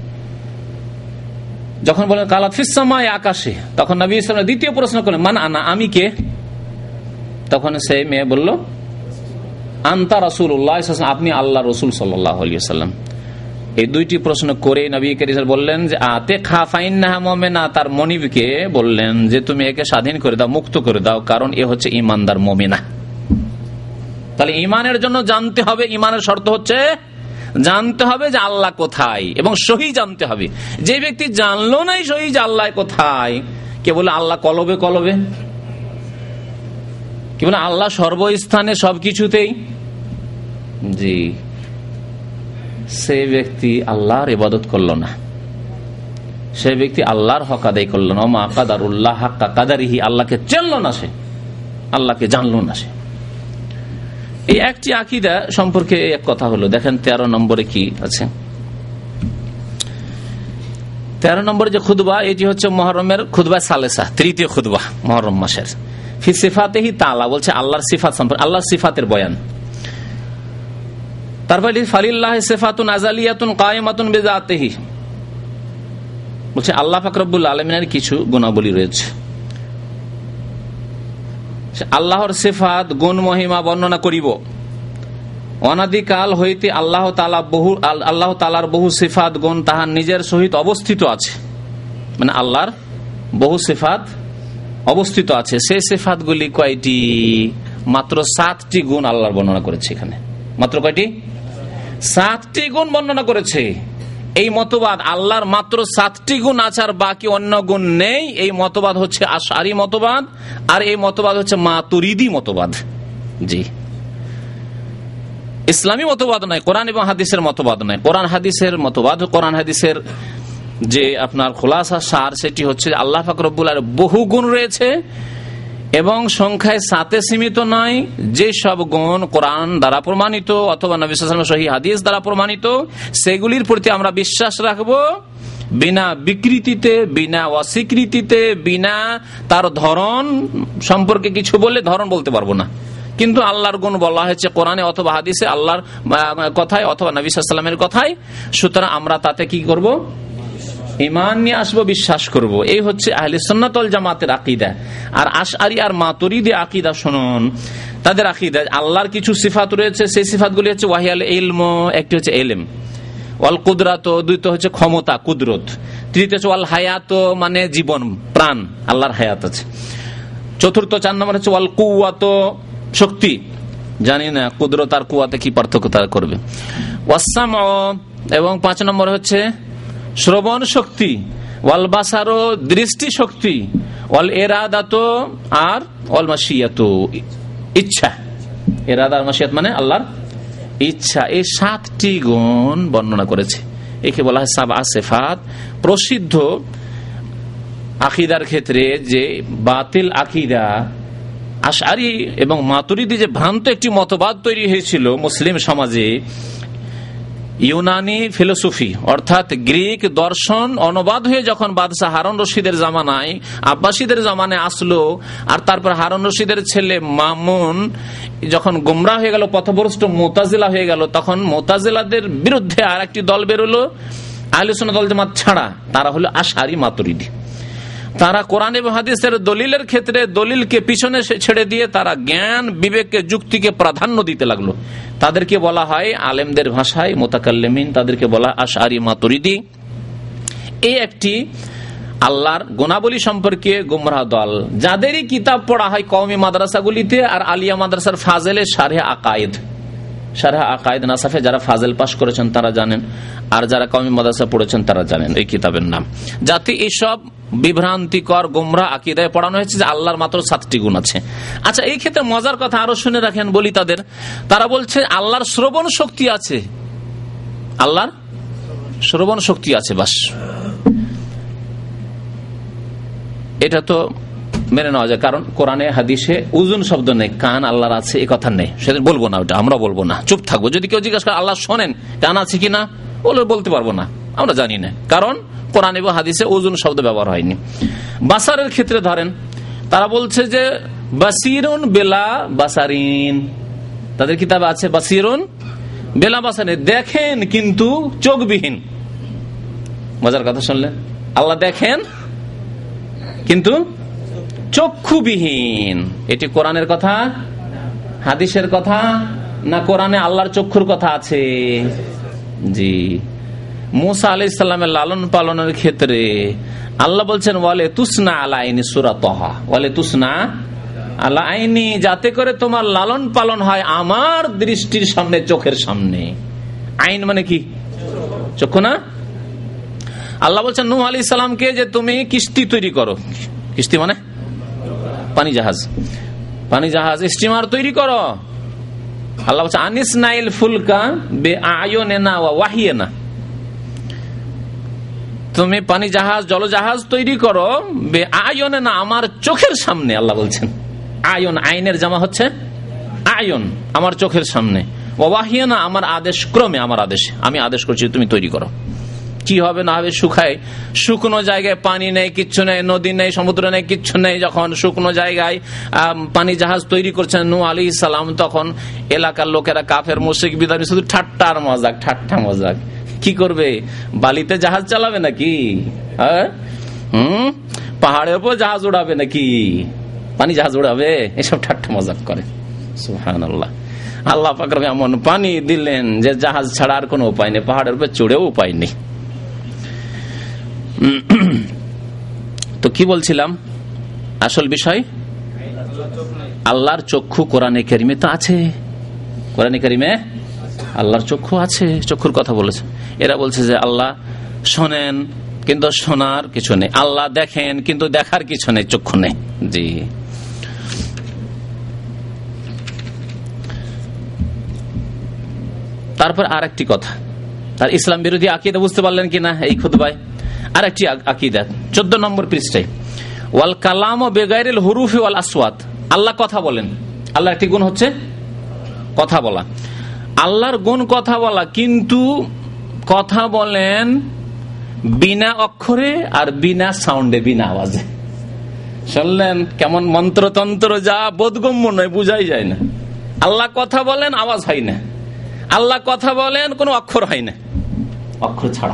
যখন বলেন কালাত ফিস সামাই, আকাশে, তখন নবী সাল্লাল্লাহু আলাইহি ওয়াসাল্লাম দ্বিতীয় প্রশ্ন করলেন মান আনা, আমি কে? তখন সেই মেয়ে বলল আনতা রাসূলুল্লাহ সাল্লাল্লাহু আলাইহি ওয়াসাল্লাম, আপনি আল্লাহ রাসূল সাল্লাল্লাহু আলাইহি ওয়াসাল্লাম। এই দুইটি প্রশ্ন করে নবী করিম বললেন যে আতে খা ফাইন্নাহা মুমিনা, তার মনিবকে বললেন যে তুমি একে স্বাধীন করে দাও, মুক্ত করে দাও, কারণ এ হচ্ছে ইমানদার মুমিনা। তাহলে ইমানের জন্য জানতে হবে, ইমানের শর্ত হচ্ছে জানতে হবে যে আল্লাহ কোথায়, এবং সহি জানতে হবে। যে ব্যক্তি জানলো নাই সহি যে আল্লাহ কোথায়, কে বলে আল্লাহ কলবে কলবে, কি বলে আল্লাহ সর্বস্থানে সবকিছুতেই, জি, সেই ব্যক্তি আল্লাহর ইবাদত করলো না, সেই ব্যক্তি আল্লাহর হক আদায় করলো না। মা কাদারুল্লাহ হাক্কা কাদারিহি, আল্লাহকে চিনল না, সে আল্লাহকে জানলো না। সে এই একটি আকীদা সম্পর্কে এক কথা হলো। দেখেন তেরো নম্বরে কি আছে। তেরো নম্বরে যে খুতবা, এটি হচ্ছে মুহররমের খুতবা সালেসা, তৃতীয় খুতবা মুহররম মাসের। ফি সিফাতিহি তাআলা, বলছে আল্লাহর সিফাত সম্পর্কে, আল্লাহর সিফাতের বয়ান। তারপরে ফালিল্লাহি সিফাতুন আযালিয়াতুন কায়েমাতুন বিযাতিহি, বলছে আল্লাহ পাক রব্বুল আলামিনের কিছু গুণাবলী রয়েছে। আল্লাহর সিফাত গুণ মহিমা বর্ণনা করিব। অনাদিকাল হইতে আল্লাহ তাআলা বহু আল্লাহ তাআলার বহু সিফাত গুণ তাহার নিজের সহিত অবস্থিত আছে, মানে আল্লাহর বহু সিফাত অবস্থিত আছে। সেই সিফাতগুলি কয়টি? মাত্র সাতটি গুণ আল্লাহর বর্ণনা করেছে এখানে। মাত্র কয়টি? সাতটি গুণ বর্ণনা করেছে। এই মতবাদ আল্লাহর মাত্র সাতটি গুণ আছে আর বাকি অন্য গুণ নেই, এই মতবাদ হচ্ছে আশআরী মতবাদ, আর এই মতবাদ হচ্ছে মাতুরিদি মতবাদ। জি, ইসলামী মতবাদ নয়, কোরআন এবং হাদিসের মতবাদ নয়। কোরআন হাদিসের মতবাদ, কোরআন হাদিসের যে আপনার খোলাসা সার, সেটি হচ্ছে আল্লাহ পাক রব্বুল আলামিনের বহু গুণ রয়েছে এবং সংখ্যায় সাতে সীমিত নয়, যে সব গুণ কোরআন দ্বারা প্রমাণিত অথবা নবী সাল্লাল্লাহু আলাইহি ওয়াসাল্লামের সহিহ হাদিস দ্বারা প্রমাণিত, সেগুলির প্রতি আমরা বিশ্বাস রাখবো বিনা বিকৃতিতে, বিনা অস্বীকৃতিতে, বিনা তার ধরন সম্পর্কে কিছু বললে ধরন বলতে পারবো না। কিন্তু আল্লাহর গুণ বলা হয়েছে কোরআনে অথবা হাদিসে, আল্লাহর কথায় অথবা নবী সাল্লাল্লাহু আলাইহি ওয়াসাল্লামের কথায়, সুতরাং আমরা তাতে কি করব? ঈমান নিয়ে আসবো, বিশ্বাস করব। এই হচ্ছে আহলে সুন্নাত ওয়াল জামাতের আকীদা। আর আশআরী আর মাতুরিদি আকীদা শুনুন, তাদের আকীদা আল্লাহর কিছু সিফাত রয়েছে, সেই সিফাতগুলি হচ্ছে ওয়াহিয়াল ইলম, একটি হচ্ছে ইলম, ওয়াল কুদরাত, দুইটা হচ্ছে ক্ষমতা কুদরত, তৃতীয় হচ্ছে ওয়াল হায়াত মানে জীবন প্রাণ, আল্লাহর হায়াত আছে, চতুর্থ চার নম্বর হচ্ছে ওয়াল কুওয়াত শক্তি, জানি না কুদরত আর কুওয়াতে কি পার্থক্য তারা করবে, ওয়াসসাম, এবং পাঁচ নম্বর হচ্ছে শ্রবণ শক্তি, ওয়াল বাসার দৃষ্টি শক্তি, ওয়াল ইরাদাত আর ওয়াল মাশিয়াত ইচ্ছা, ইরাদা আর মাশিয়াত মানে আল্লাহর ইচ্ছা। এই সাতটি গুণ বর্ণনা করেছে, একে বলা হয় সাবআ সিফাত। প্রসিদ্ধ আকীদার ক্ষেত্রে যে বাতিল আকীদা আশআরী এবং মাতুরিদি যে ভ্রান্ত একটি মতবাদ তৈরি হয়েছিল মুসলিম সমাজে, ইউনানি ফিলোসফি অর্থাৎ গ্রিক দর্শন অনুবাদ হয়ে যখন বাদশাহ হারুন রশিদের জামানায় আব্বাসীদের জামানায় আসলো, আর তারপর হারুন রশিদের ছেলে মামুন যখন গোমরাহ হয়ে গেল, পথভ্রষ্ট মুতাজিলা হয়ে গেল, তখন মুতাজিলাদের বিরুদ্ধে আর একটি দল বেরোলো আহলে সুন্নাত ওয়াল জামাত ছাড়া, তারা হলো আশআরী মাতুরিদি। তারা কোরআন এবং হাদিসের দলিলের ক্ষেত্রে দলিলকে পিছনে ছেড়ে দিয়ে তারা জ্ঞান বিবেককে যুক্তিকে প্রাধান্য দিতে লাগলো। তাদেরকে বলা হয় আলেমদের ভাষায় মুতাকাল্লিমিন, তাদেরকে বলা আশআরী মাতুরিদি। এই একটি আল্লাহর গুণাবলী সম্পর্কে গুমরাহ দল, যাদেরই কিতাব পড়া হয় কওমি মাদ্রাসাগুলিতে আর আলিয়া মাদ্রাসার ফাজেলে শারহে আকায়েদ, শারহে আকায়েদ নাসাফে যারা ফাজেল পাশ করেছেন তারা জানেন, আর যারা কওমি মাদ্রাসা পড়েছেন তারা জানেন এই কিতাবের নাম। যাতে এইসব বিভ্রান্তিকর গুমরাহ আকীদায় পড়ানো হয়েছে যে আল্লাহর মাত্র সাতটি গুণ আছে। আচ্ছা, এই ক্ষেত্রে মজার কথা আরো শুনে রাখেন, বলি তাদের, তারা বলছে আল্লাহর শ্রবণ শক্তি আছে, আল্লাহর শ্রবণ শক্তি আছে, বাস এটা তো মেনে নেওয়া যায়, কারণ কোরআনে হাদিসে উযুন শব্দ নেই, কান আল্লাহর আছে এ কথা নেই, সেটা বলবো না, ওটা আমরা বলবো না, চুপ থাকবো। যদি কেউ জিজ্ঞাসা করে আল্লাহ শোনেন, কান আছে কিনা, বলে বলতে পারবো না, আমরা জানি না, কারণ কোরআন এবং হাদিসে উযুন শব্দ ব্যবহার হয়নি। বাসারের ক্ষেত্রে ধরেন, তারা বলছে যে বাসিরুন বেলা বাসারিন, তাদের কিতাবে আছে বাসিরুন বেলা বাসারিন, দেখেন কিন্তু চোখবিহীন। মজার কথা শুনলেন, আল্লাহ দেখেন কিন্তু চক্ষুবিহীন। এটি কোরআনের কথা, হাদিসের কথা, না কোরআনে আল্লাহর চক্ষুর কথা আছে? জি। মুসা আলাইহিস সালামের লালন পালনের ক্ষেত্রে আল্লাহ বলছেন ওয়ালে তুসনা আলা আইনি সূরা তাহা, ওয়ালে তুসনা আলা আইনি, যাতে করে তোমার লালন পালন হয় আমার দৃষ্টির সামনে, চোখের সামনে। আইন মানে কি? চক্ষু না? আল্লাহ বলছেন নূহ আলাইহিস সালামকে যে তুমি কিস্তি তৈরি করো, কিস্তি মানে পানি জাহাজ, পানি জাহাজ স্টিমার তৈরি করো। আল্লাহ বলছে আনিস নাইল ফুলকা বে আয়ুনিনা ওয়া ওয়াহিয়িনা, তুমি পানি জাহাজ জলজাহাজ তৈরি করো বে আয়ুনিনা, আমার চোখের সামনে। আল্লাহ বলছেন আয়ন, আইনের জামা হচ্ছে আয়ন, আমার চোখের সামনে, ওয়া ওয়াহিয়িনা, আমার আদেশ ক্রমে, আমার আদেশে আমি আদেশ করছি তুমি তৈরি করো। কি হবে না হবে, শুকায়, শুকনো জায়গায় পানি নেই, কিচ্ছু নেই, নদী নেই, সমুদ্র নেই, কিচ্ছু নেই, যখন শুকনো জায়গায় পানি জাহাজ তৈরি করছেন নূহ আলাইহিস সালাম, তখন এলাকার লোকেরা কাফের মুশরিক বিদ্বেষী শুধু ঠাট্টা আর মজাক, ঠাট্টা মজাক। কি করবে? বালিতে জাহাজ চালাবে নাকি? হ্যাঁ, হম পাহাড়ের উপর জাহাজ উড়াবে নাকি? পানি জাহাজ উড়াবে? এসব ঠাট্টা মজাক করে। সুবহানাল্লাহ। আল্লাহ পাক এমন পানি দিলেন যে জাহাজ ছাড়া আর কোনো উপায় নেই, পাহাড়ের উপর চড়েও উপায় নেই। তো কি বলছিলাম, আসল বিষয় আল্লাহর চক্ষু কোরআনে কারিমে তো আছে, কোরআনে কারিমে আল্লাহর চক্ষু আছে, চক্ষুর কথা বলেছে। এরা বলছে যে আল্লাহ শোনেন কিন্তু শোনার কিছু নেই, আল্লাহ দেখেন কিন্তু দেখার কিছু নেই, চক্ষু নেই। জি। তারপর আর একটি কথা, তার ইসলাম বিরোধী আকীদা বুঝতে পারলেন কিনা এই খুতবায়? আর একটি আকীদা চোদ্দ নম্বর পৃষ্ঠায়, ওয়াল কালাম বেগাইরিল হুরুফি ওয়াল আসওয়াত, আল্লাহ কথা বলেন। আল্লাহ একটি গুণ হচ্ছে কথা বলা। আল্লাহর গুণ কথা বলা, কিন্তু কথা বলেন বিনা অক্ষরে আর বিনা সাউন্ডে, বিনা আওয়াজে। শুনলেন কেমন মন্ত্রতন্ত্র, যা বোধগম্য নয়, বুঝাই যায় না। আল্লাহ কথা বলেন, আওয়াজ হয় না। আল্লাহ কথা বলেন, কোনো অক্ষর হয় না, অক্ষর ছাড়া।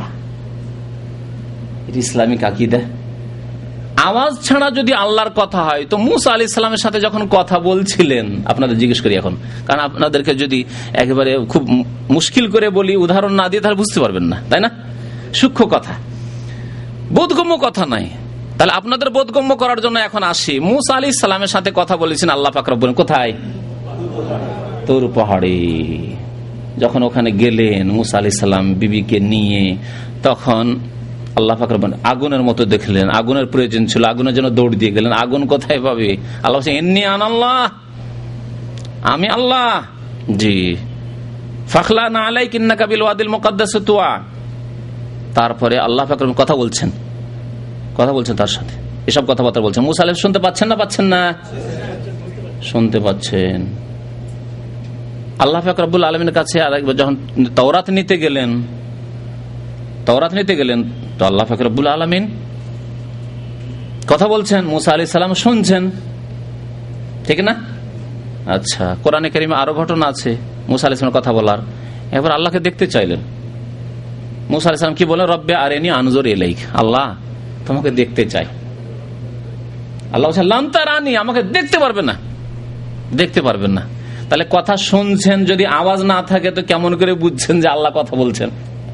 ইসলামিক আকীদা। আওয়াজ ছাড়া যদি আল্লাহর কথা হয়, তো মুসা আলাইহিস সালামের সাথে যখন কথা বলছিলেন, আপনাদের জিজ্ঞেস করি এখন, কারণ আপনাদেরকে যদি একেবারে খুব মুশকিল করে বলি, উদাহরণ না দিয়ে, তাহলে বুঝতে পারবেন না, তাই না? সূক্ষ্ম কথা, বোধগম্য কথা নাই। তাহলে আপনাদের বোধগম্য করার জন্য এখন আসি। মুসা আলাইহিস সালামের সাথে কথা বলেছেন আল্লাহ পাক রব্বুল আলামিন কোথায়? তুর পাহাড়ে। যখন ওখানে গেলেন মুসা আলাইহিস সালাম বিবিকে নিয়ে, তখন আল্লাহ পাক রব্বুল আলামিন আগুনের মতো দেখলেন, আগুনের প্রয়োজন ছিল, আগুনের জন্য দৌড় দিয়ে গেলেন। আগুন কোথায় পাবে? আল্লাহ বলছেন ইন্নী আনা আল্লাহ, আমি আল্লাহ। জি, ফাখলানা আলাইকা ইন্নাকা বিল ওয়াদিল মুকাদ্দাস তুয়া। তারপরে আল্লাহ পাক রব্বুল কথা বলছেন, কথা বলছেন তার সাথে, এসব কথাবার্তা বলছেন। মুসা আলাইহিস শুনতে পাচ্ছেন না? পাচ্ছেন না? শুনতে পাচ্ছেন। আল্লাহ পাক রব্বুল আলামিনের কাছে আরেকবার যখন তাওরাত নিতে গেলেন, তাওরাত নিতে গেলেন তো আল্লাহ পাক রব্বুল আলামিন কথা বলছেন, মুসা আলাইহিস সালাম শুনছেন, ঠিক না? আচ্ছা, কোরআনে কারিমে আরো ঘটনা আছে মুসা আলাইহিস সালামের কথা বলার। এবার আল্লাহকে দেখতে চাইলেন। মুসা আলাইহিস সালাম কি বলেন? রব্বে আরিনি আনজুর ইলাইক, আল্লাহ তোমাকে দেখতে চাই। আল্লাহ বলছেন লান তারানি, আমাকে দেখতে পারবেন না, দেখতে পারবেন না। তাহলে কথা শুনছেন, যদি আওয়াজ না থাকে তো কেমন করে বুঝছেন যে আল্লাহ কথা বলছেন?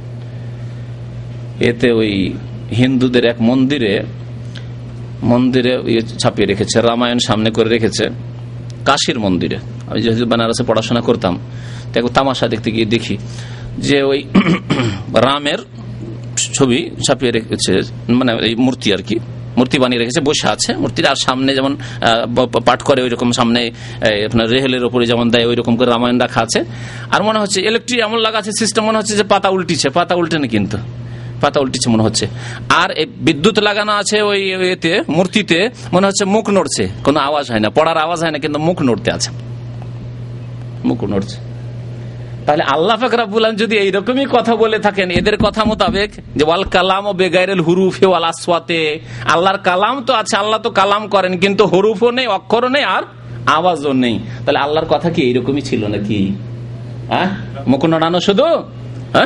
এতে ওই হিন্দুদের এক মন্দিরে মন্দিরে ছাপিয়ে রেখেছে, রামায়ণ সামনে করে রেখেছে, কাশীর মন্দিরে। আমি যেহেতু বেনারসে পড়াশোনা করতাম, তামাশা দেখতে গিয়ে দেখি যে ওই রামের ছবি ছাপিয়ে রেখেছে, মানে এই মূর্তি আর কি, মূর্তি বানিয়ে রেখেছে, বসে আছে মূর্তির, আর সামনে যেমন পাঠ করে ওই রকম সামনে আপনার রেহেলের ওপরে যেমন দেয় ওই রকম করে রামায়ণ রাখা আছে। আর মনে হচ্ছে ইলেকট্রিক এমন লাগা আছে সিস্টেম, মনে হচ্ছে যে পাতা উল্টিছে, পাতা উল্টে না, কিন্তু পাতা উল্টিছে মনে হচ্ছে। আর বিদ্যুৎ লাগানো আছে ওই এতে, মূর্তিতে, মনে হচ্ছে মুখ নড়ছে, কোনো আওয়াজ হয় না, পড়ার আওয়াজ হয় না, কিন্তু মুখ নড়তে আছে, মুখ নড়ছে। তাহলে আল্লাহ পাক রব্বুল আলামিন যদি এইরকমই কথা বলে থাকেন এদের কথা মোতাবেক, যে ওয়াল কালাম ও বেগাইরিল হুরুফি ওয়াল আসওয়াতে, আল্লাহর কালাম তো আছে, আল্লাহ তো কালাম করেন, কিন্তু হুরুফও নেই, অক্ষরও নেই, আর আওয়াজও নেই। তাহলে আল্লাহর কথা কি এইরকমই ছিল নাকি? হ্যাঁ, মুখ নড়ানো শুধু? হ্যাঁ,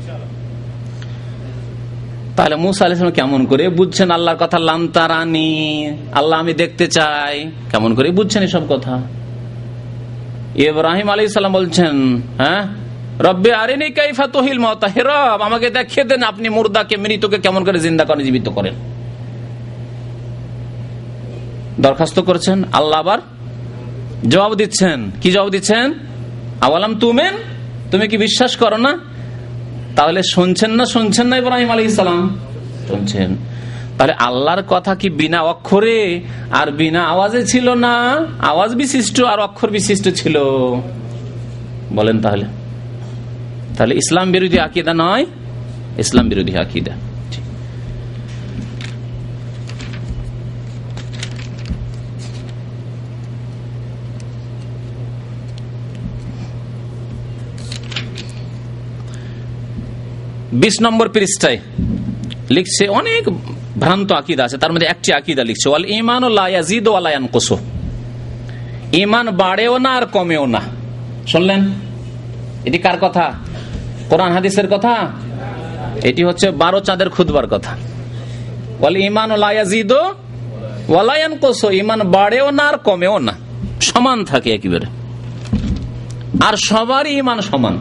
তাহলে মুসা আলাইহিস সালাম কেমন করে বুঝছেন আল্লাহর কথা? লান তারানি, আল্লাহ আমি দেখতে চাই, কেমন করে বুঝছেন এসব কথা? ইব্রাহিম আলাইহিস সালাম বলছেন, হ্যাঁ, রব্বে আরিনি কাইফা তুহিল মাউতা, হে রব আমাকে দেখিয়ে দেন আপনি মুর্দাকে, মৃতকে কেমন করে জিন্দা করেন, জীবিত করেন। দরখাস্ত করছেন, আল্লাহ আবার জবাব দিচ্ছেন। কি জবাব দিচ্ছেন? আওয়ালাম তুমিন, তুমি কি বিশ্বাস করো না? তাহলে শুনছেন না, শুনছেন না ইব্রাহিম আলাইহিস সালাম? শুনছেন। তাহলে আল্লাহর কথা কি বিনা অক্ষরে আর বিনা আওয়াজে ছিল না, আওয়াজ বিশিষ্ট আর অক্ষর বিশিষ্ট ছিল? বলেন তাহলে। তাহলে ইসলাম বিরোধী আকীদা নয়, ইসলাম বিরোধী আকীদা। বিশ নম্বর পৃষ্ঠায় লিখছে অনেক ভ্রান্ত আকীদা আছে, তার মধ্যে একটি আকীদা লিখছে ওয়াল ঈমানু লা ইয়াজিদু ওয়া লা ইয়ানকুসু, ঈমান বাড়েও না আর কমেও না। শুনলেন? এটি কার কথা? কোরআন হাদিসের কথা? এটি হচ্ছে বারো চাঁদের খুতবার কথা। ওয়াল ঈমানু লা ইয়াজিদু ওয়া লা ইয়ানকুসু, ঈমান বাড়েও না আর কমেও না, সমান থাকে একেবারে, আর সবারই ঈমান সমান।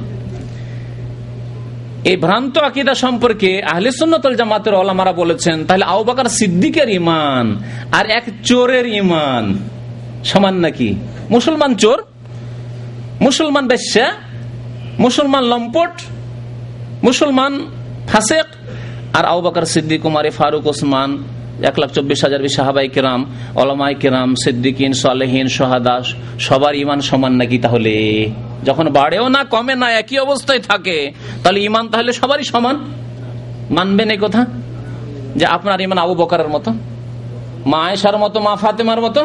এই ভ্রান্ত আকীদা সম্পর্কে আহলে সুন্নাত ওয়াল জামাতের উলামারা বলেছেন, তাহলে আবু বকর সিদ্দিকের ঈমান আর এক চোরের ঈমান সমান নাকি? মুসলমান চোর, মুসলমান বেশ্যা, মুসলমান লম্পট, মুসলমান ফাসিক, আর আবু বকর সিদ্দিক, উমর ফারুক, ওসমান, এক লাখ চব্বিশ হাজার সাহাবায়ে কেরাম, উলামায়ে কেরাম, সিদ্দিকিন, সালেহিন, শুহাদা, সবার ঈমান সমান নাকি? তাহলে যখন বাড়েও না কমে না, একই অবস্থায় থাকে, তাহলে ঈমান তাহলে সবারই সমান। মানবেন এই কথা যে আপনার ঈমান আবু বকরের মতো, মা আয়েশার মতো, মা ফাতেমার মতো?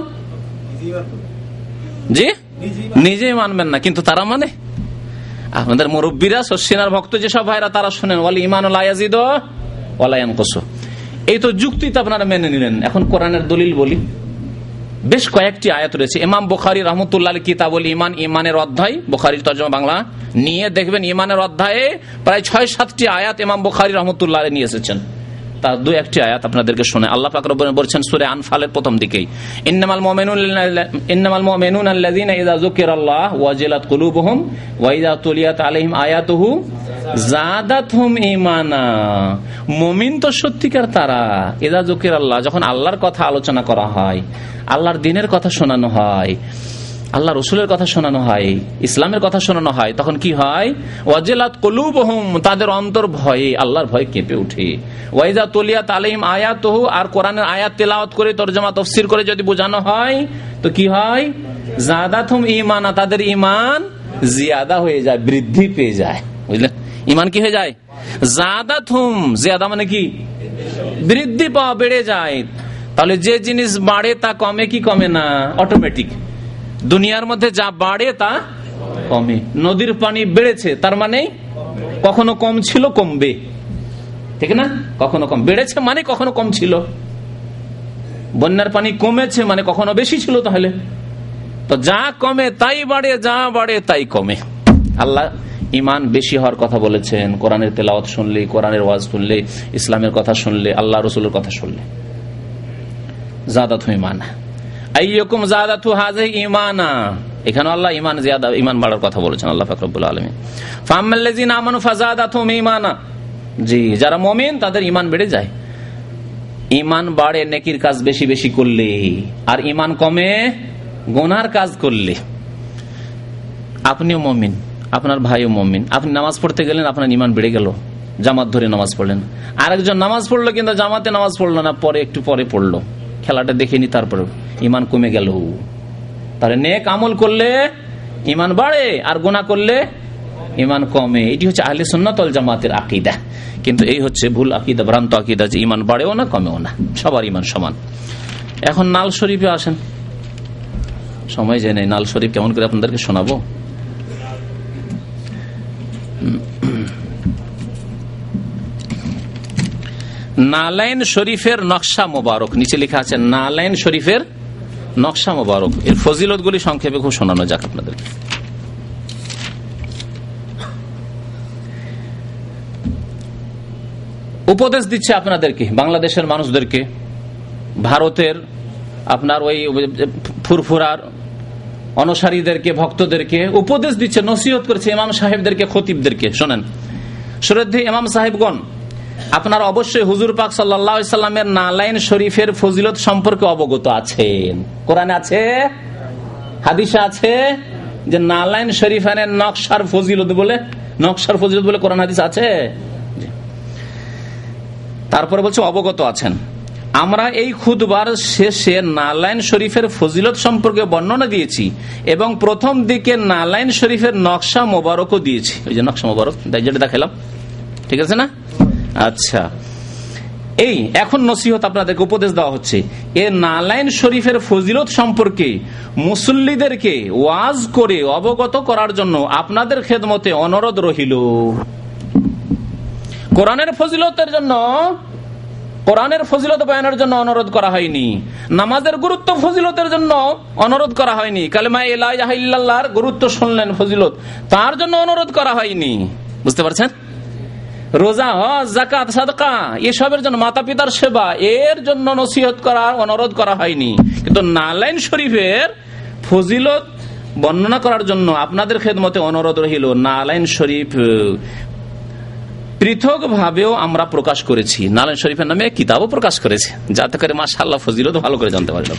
জি, নিজেই মানবেন না, কিন্তু তারা মানে আপনাদের মুরব্বীরা, শশিনার ভক্ত যেসব ভাইরা, তারা শোনেন ওয়াল ঈমানু লা ইয়াজিদু ওয়া লা ইয়ানকুসু। এই তো যুক্তি তো আপনারা মেনে নিলেন। এখন কোরআনের দলিল বলি। বেশ কয়েকটি আয়াত রয়েছে। ইমাম বুখারী রাহমাতুল্লাহ কিতাবুল ঈমান, ঈমানের অধ্যায়, বুখারীর তরজমা বাংলা নিয়ে দেখবেন ঈমানের অধ্যায়ে প্রায় ছয় সাতটি আয়াত ইমাম বুখারী রাহমাতুল্লাহ নিয়ে এসেছেন। তার দুই একটি আয়াত আপনাদেরকে শুনে আল্লাহ পাক রব্বুল বলেছেন সূরা আনফালের প্রথম দিকেই, ইন্নামাল মুমিনুনা ইন্নামাল মুমিনুনা আল্লাযীনা ইযা যুকিরাল্লাহ ওয়াজিলাত কুলুবুহুম ওয়া ইযা তুলিয়াত আলাইহিম আয়াতুহু যাদাতহুম ঈমানা। মুমিন তো সত্যিকার তারা, ইযা যুকিরাল্লাহ, যখন আল্লাহর কথা আলোচনা করা হয়, আল্লাহর দ্বীনের কথা শোনানো হয়, আল্লাহ রসুলের কথা শোনানো হয়, ইসলামের কথা শোনানো হয়, তখন কি হয়? ওয়াজিলাত কুলুবুহুম, তাদের অন্তর ভয়ে, আল্লাহর ভয়ে কেঁপে ওঠে। ওয়াইজা তুলিয়াত আলাইহিম আয়াতুহু, আর কোরআনের আয়াত তেলাওয়াত করে তরজমা তাফসীর করে যদি বোঝানো হয় তো কি হয়? যাদাতহুম ঈমানা, তাদের ঈমান জিয়াদা হয়ে যায়, বৃদ্ধি পেয়ে যায়। বুঝলেন? ঈমান কি হয়ে যায়? যাদাতহুম, জিয়াদা মানে কি? বৃদ্ধি পাওয়া, বেড়ে যায়। তাহলে যে জিনিস বাড়ে তা কমে কি কমে না? অটোমেটিক। দুনিয়ার মধ্যে যা বাড়ে তা কমে। নদীর পানি বেড়েছে, তার মানে কখনো কম ছিল, কমবে, ঠিক না? কখনো কম বেড়েছে মানে কখনো কম ছিল। বন্যার পানি কমেছে মানে কখনো বেশি ছিল। তাহলে তো যা কমে তাই বাড়ে, যা বাড়ে তাই কমে। আল্লাহ ঈমান বেশি হওয়ার কথা বলেছেন কোরআনের তেলাওয়াত শুনলে, কোরআনের ওয়াজ শুনলে, ইসলামের কথা শুনলে, আল্লাহ রসুলের কথা শুনলে। যাদাতহুম ঈমানা আইয়ুকুম যাদাতহু হাযিহি ঈমানা, এখানে আল্লাহ ঈমান জিয়াদা, ঈমান বাড়ার কথা বলেছেন আল্লাহ পাক রব্বুল আলামিন। ফাআম্মাল্লাযীনা আমানু ফাযাদাতহুম ঈমানা, জি, যারা মুমিন তাদের ঈমান বেড়ে যায়। ঈমান বাড়ে নেকির কাজ বেশি বেশি করলে, আর ঈমান কমে গুনার কাজ করলে। আপনিও মুমিন, আপনার ভাইও মুমিন, আপনি নামাজ পড়তে গেলেন, আপনার ঈমান বেড়ে গেল, জামাত ধরে নামাজ পড়লেন। আরেকজন নামাজ পড়লো কিন্তু জামাতে নামাজ পড়লো না, পরে একটু পরে পড়লো, খেলাটা দেখেনি, তারপরে ঈমান কমে গেল। তাহলে নেক আমল করলে ঈমান বাড়ে, আর গুনাহ করলে ঈমান কমে। এটি হচ্ছে আহলে সুন্নাত ওয়াল জামাতের আকীদা। কিন্তু এই হচ্ছে ভুল আকীদা, ভ্রান্ত আকীদা, যে ঈমান বাড়েও না কমেও না, সবার ঈমান সমান। এখন নাল শরীফে আসেন, সময় যায় নাই, নাল শরীফ কেমন করে আপনাদেরকে শোনাবো। নালাইন শরীফের নকশা মোবারক, নিচে লেখা আছে নালাইন শরীফের নকশা মোবারক। এর ফজিলত গুলি সংক্ষেপে খুব শোনানো যাক আপনাদের। উপদেশ দিচ্ছে আপনাদেরকে, বাংলাদেশের মানুষদেরকে, ভারতের আপনার ওই ফুরফুরার অনুসারীদেরকে, ভক্তদেরকে উপদেশ দিচ্ছে, নসিহত করছে ইমাম সাহেবদেরকে, খতিবদেরকে। শোনেন, শ্রদ্ধেয় ইমাম সাহেবগণ, আপনারা অবশ্যই হুজুর পাক সাল্লাল্লাহু আলাইহি সাল্লামের নালাইন শরীফের ফজিলত সম্পর্কে অবগত আছেন। কোরআনে আছে, হাদিসে আছে যে নালাইন শরীফের নকশার ফজিলত বলে, নকশার ফজিলত বলে কোরআন হাদিস আছে। তারপরে বলছে অবগত আছেন। আমরা এই খুতবার শেষে নালাইন শরীফের ফজিলত সম্পর্কে বর্ণনা দিয়েছি এবং প্রথম দিকে নালাইন শরীফের নকশা মোবারকও দিয়েছি। ওই যে নকশা মোবারক যেটা দেখালাম, ঠিক আছে না? আচ্ছা, এই এখন নসিহত আপনাদেরকে উপদেশ দেওয়া হচ্ছে। এ নালাইন শরীফের ফজিলত সম্পর্কে মুসল্লিদেরকে ওয়াজ করে অবগত করার জন্য আপনাদের খেদমতে অনুরোধ রহিল। কোরআনের ফজিলতের জন্য, কোরআনের ফজিলত বয়ানের জন্য অনুরোধ করা হয়নি, নামাজের গুরুত্ব ফজিলতের জন্য অনুরোধ করা হয়নি, কালেমা লা ইলাহা ইল্লাল্লাহর গুরুত্ব শুনলেন, ফজিলত, তার জন্য অনুরোধ করা হয়নি। বুঝতে পারছেন? রোজা, হজ, যাকাত, সাদকা এসবের জন্য, মাতা পিতার সেবা, এর জন্য নসিহত করার অনুরোধ করা হয়নি। কিন্তু নালাইন শরীফের ফজিলত বর্ণনা করার জন্য আপনাদের খেদমতে অনুরোধ রহিল। নালাইন শরীফ পৃথক ভাবেও আমরা প্রকাশ করেছি, নালাইন শরীফের নামে কিতাবও প্রকাশ করেছে, যাতে করে মাশাআল্লাহ ফজিলত ভালো করে জানতে পারলাম।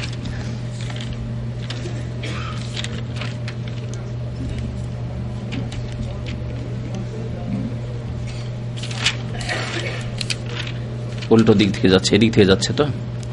উল্টো দিক থেকে যাচ্ছে, এদিক থেকে যাচ্ছে তো।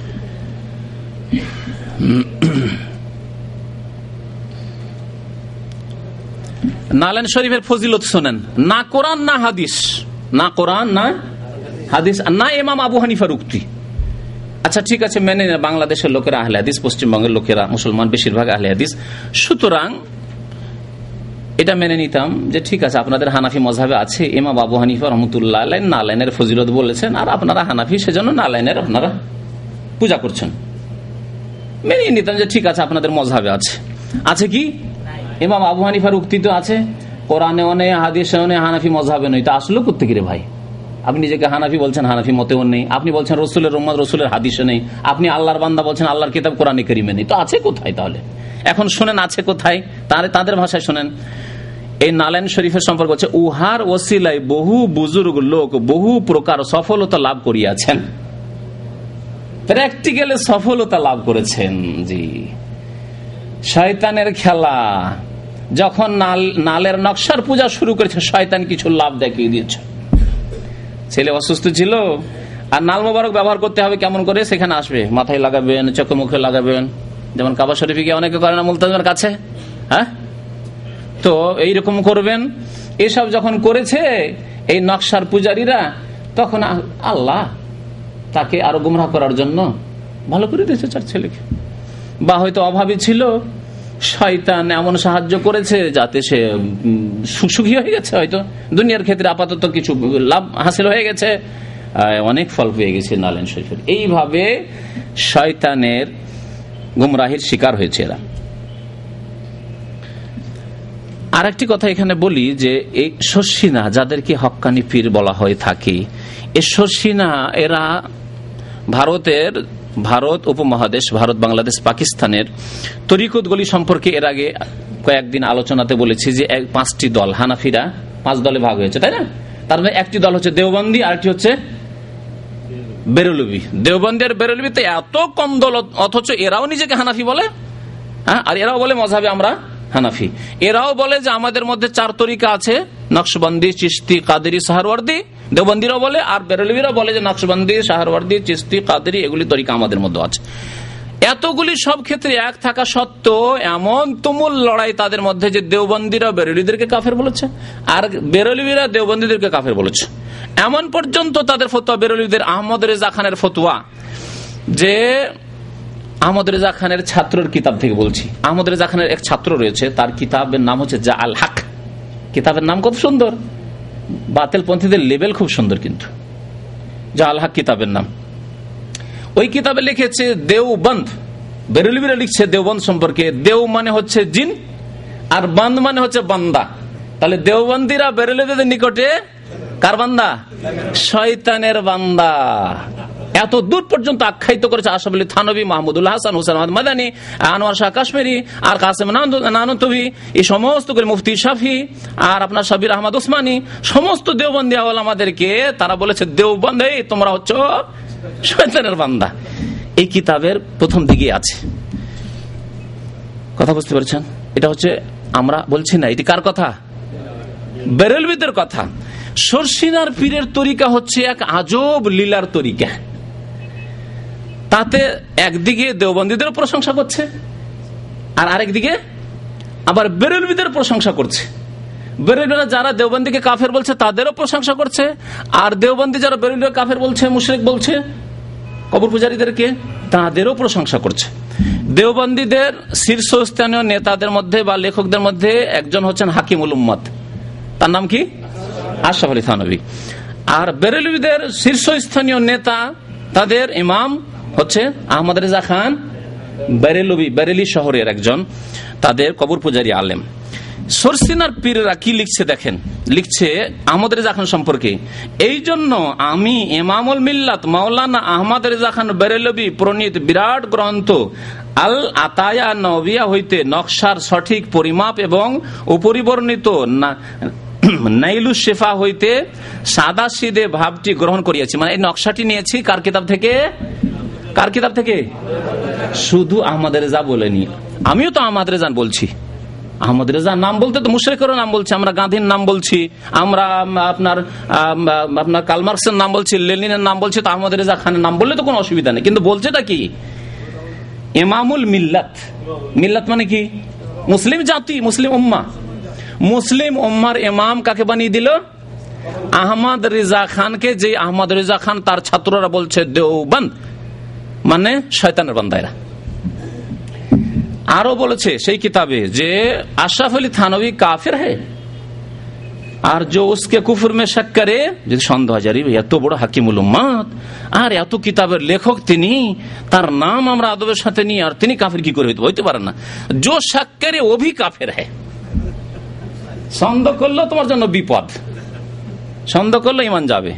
নালাইন শরীফের ফজিলত শোনেন, না কোরআন না হাদিস, না কোরআন না হাদিস, না ইমাম আবু হানিফার উক্তি, আচ্ছা ঠিক আছে, মেনে নেন বাংলাদেশের লোকেরা আহলে হাদিস, পশ্চিমবঙ্গের লোকেরা মুসলমান বেশিরভাগ আহলে হাদিস, সুতরাং এটা মেনে নিতাম যে ঠিক আছে আপনাদের হানাফি মযহাবে আছে ইমাম আবু হানিফা রহমতুল্লাহ আলাইহি নালাইনের ফজিলত বলেছেন, আর আপনারা হানাফি সেজন্য নালাইনের আপনারা পূজা করছেন। মেনে নিতাম যে ঠিক আছে আপনাদের মযহাবে আছে। আছে কি ইমাম আবু হানিফার উক্তি তো আছে, কোরআনেও নেই, হাদিসেও নেই, হানাফি মযহাবে নেই, তা আসলো কোত্থেকে রে ভাই? আপনি নিজেকে হানাফি বলছেন, হানাফি মতেও নেই। আপনি বলছেন রসুলের উম্মত, রসুলের হাদিসে নেই। আপনি আল্লাহর বান্দা বলছেন, আল্লাহর কিতাব কোরআনে কারিমে নেই। তো আছে কোথায় তাহলে? এখন শুনেন আছে কোথায়, তাদের ভাষায় শুনেন। এই নালাইন শরীফের সম্পর্কে হচ্ছে, উহার ওসিলায় বহু বুজুর্গ লোক বহু প্রকার সফলতা লাভ করিয়াছেন, প্র্যাকটিক্যালি সফলতা লাভ করেছেন। জি, শয়তানের খেলা যখন নাল নালের নকশার পূজা শুরু করেছে, শয়তান কিছু লাভ দেখিয়ে দিয়েছে। ছেলে অসুস্থ ছিল, আর নাল মোবারক ব্যবহার করতে হবে কেমন করে, সেখানে আসবে, মাথায় লাগাবেন, চোখে মুখে লাগাবেন, যেমন কাবা শরীফে গিয়ে অনেকে করে না মুলতাজিমের কাছে, হ্যাঁ, তো এইরকম করবেন। এসব যখন করেছে এই নকশার পূজারীরা, তখন আল্লাহ তাকে আরো গুমরাহ করার জন্য ভালো করে দিয়েছে চার ছেলেকে। বা হয়তো অভাবী ছিল, শয়তান এমন সাহায্য করেছে যাতে সে সুখী হয়ে গেছে, হয়তো দুনিয়ার ক্ষেত্রে আপাতত কিছু লাভ হাসিল হয়ে গেছে, অনেক ফল পেয়ে গেছে নালাইন শরীফের। এইভাবে শয়তানের গুমরাহির শিকার হয়েছে এরা। আর একটি কথা এখানে বলি যে এই শর্ষিনা, যাদেরকে হক্কানি পীর বলা হয়ে থাকে, এই শর্ষিনা এরা ভারতের ভারত উপমহাদেশ, ভারত, বাংলাদেশ, পাকিস্তানের তরিকতগুলি সম্পর্কে এর আগে কয়েকদিন আলোচনাতে বলেছি যে পাঁচটি দল, হানাফিরা পাঁচ দলে ভাগ হয়েছে, তাই না? তার মধ্যে একটি দল হচ্ছে দেওবন্দি, আরেকটি হচ্ছে বেরেলভি। দেওবন্দি আর বেরেলভিতে এত কম দল, অথচ এরাও নিজেকে হানাফি বলে, হ্যাঁ, আর এরাও বলে মযহাবে আমরা হানাফি। এরাও বলে যে আমাদের মধ্যে চার তরিকা আছে, নকশবন্দি, চিশতি, কাদেরি, সাহারওয়ার্দী। দেওবন্দিরাও বলে, আর বেরেলভিরাও বলে যে নকশবন্দি, সাহারওয়ার্দী, চিশতি, কাদেরি এগুলি তরিকা আমাদের মধ্যে আছে। এতগুলি সব ক্ষেত্রে এক থাকা সত্ত্বেও এমন তুমুল লড়াই তাদের মধ্যে যে দেওবন্দিরা বেরেলভিদেরকে কাফের বলেছে, আর বেরেলভিরা দেওবন্দিদেরকে কাফের বলেছে। এমন পর্যন্ত তাদের ফতোয়া, বেরেলভিদের আহমদ রেজা খানের ফতোয়া, যে আহমদ রেজা খানের ছাত্রের কিতাব থেকে বলছি, আহমদ রেজা খানের এক ছাত্র রয়েছে, তার কিতাবের নাম হচ্ছে জা আল হক। কিতাবের নাম কত সুন্দর, বাতিল পন্থীদের লেবেল খুব সুন্দর, কিন্তু জা আল হক কিতাবের নাম। ওই কিতাবে লিখেছে দেওবন্দ, বেরেলভিরা লিখছে দেওবন্দ সম্পর্কে, দেও মানে হচ্ছে জিন, আর বন্দ মানে হচ্ছে বান্দা। তাহলে দেওবন্দিরা বেরেলভিদের নিকটে কার বান্দা? শয়তানের বান্দা। এত দূর পর্যন্ত আখ্যায়িত করেছে আশরাফ আলী থানভী, মাহমুদুল্লাহ হাসান, হুসেন আহমদ মাদানী, আনোয়ার শাহ কাশ্মীরি, আর কাসেম নানতভী, এই সমস্ত মুফতি শাফি, আর আপনার সাবির আহমদ ওসমানী, সমস্ত দেওবন্দি আলেমদেরকে তারা বলেছে দেওবন্দ, তোমরা হচ্ছে শয়তানের বান্দা। এই কিতাবের প্রথম দিকে আছে, কথা বুঝতে পারছেন? এটা হচ্ছে, আমরা বলছি না, এটি কার কথা? বেরেলভিদের কথা। শর্ষিনার পীরের তরিকা হচ্ছে এক আজব লীলার তরিকা। তাতে একদিকে দেওবন্দীদের প্রশংসা করছে, আর আরেকদিকে আবার বেরেলভিদের প্রশংসা করছে। বেরেলভিরা যারা দেওবন্দীকে কাফের বলছে তাদেরও প্রশংসা করছে, আর দেওবন্দী যারা বেরেলভিদের কাফের বলছে, মুশরিক বলছে কবর পূজারীদেরকে, তাদেরও প্রশংসা করছে। দেওবন্দীদের শীর্ষস্থানীয় নেতাদের মধ্যে বা লেখকদের মধ্যে একজন হচ্ছেন হাকিমুল উম্মত, তার নাম কি? আশরাফ আলী থানভী। আর বেরেলভিদের শীর্ষস্থানীয় নেতা, তাদের ইমাম হচ্ছে আহমদ রেজা খান বেরেলভি, বেরেলি শহরের একজন, তাদের কবর পূজারী আলেম। শর্ষিনার পীররা কি লিখছে দেখেন, লিখছে আহমদ রেজা খান সম্পর্কে, এই জন্য আমি ইমামুল মিল্লাত মাওলানা আহমদ রেজা খান বেরেলভি প্রণীত বিরাট গ্রন্থ আল আতায়া নবিয়া হইতে নকশার সঠিক পরিমাপ এবং উপরিবর্ণিত নাইলু শেফা হইতে সাদা সিদে ভাবটি গ্রহণ করিয়াছি। মানে এই নকশাটি নিয়েছি কার কিতাব থেকে? কার কিতাব থেকে? শুধু আহমদ রেজা বলেনি, আমিও তো আহমদ রেজা বলছি। আহমদ রেজার নাম বলতে তো মুশরিকেরও নাম বলছি, আমরা গান্ধীর নাম বলছি, আমরা আপনার আপনার কার্ল মার্কসের নাম বলছি, লেনিনের নাম বলছি, তো আহমদ রেজা খানের নাম বললে তো কোনো অসুবিধা নেই। কিন্তু বলছেটা কি? ইমামুল মিল্লাত। মিল্লাত মানে কি? মুসলিম জাতি, মুসলিম উম্মাহ। মুসলিম উম্মার ইমাম কাকে বানিয়ে দিল? আহমদ রেজা খানকে। যে আহমদ রেজা খান তার ছাত্ররা বলছে দেওবন্দ, মানে শয়তানের বান্দায়রা। আরো বলেছে সেই কিতাবে যে আশরাফ আলী থানভী কাফের है আর जो उसके কুফর में शक करे, যদি সন্দেহ জারি এত বড় হাকিমুল উম্মাত আর এত কিতাবের লেখক তিনি, তার নাম আমরা আদবের সাথে নিয়ে আর তিনি কাফের কি করে হইতে পারেন না। जो शक करे वो भी काफिर है। সন্দেহ করলেও তোমার জন্য বিপদ, সন্দেহ করলে ঈমান যাবে।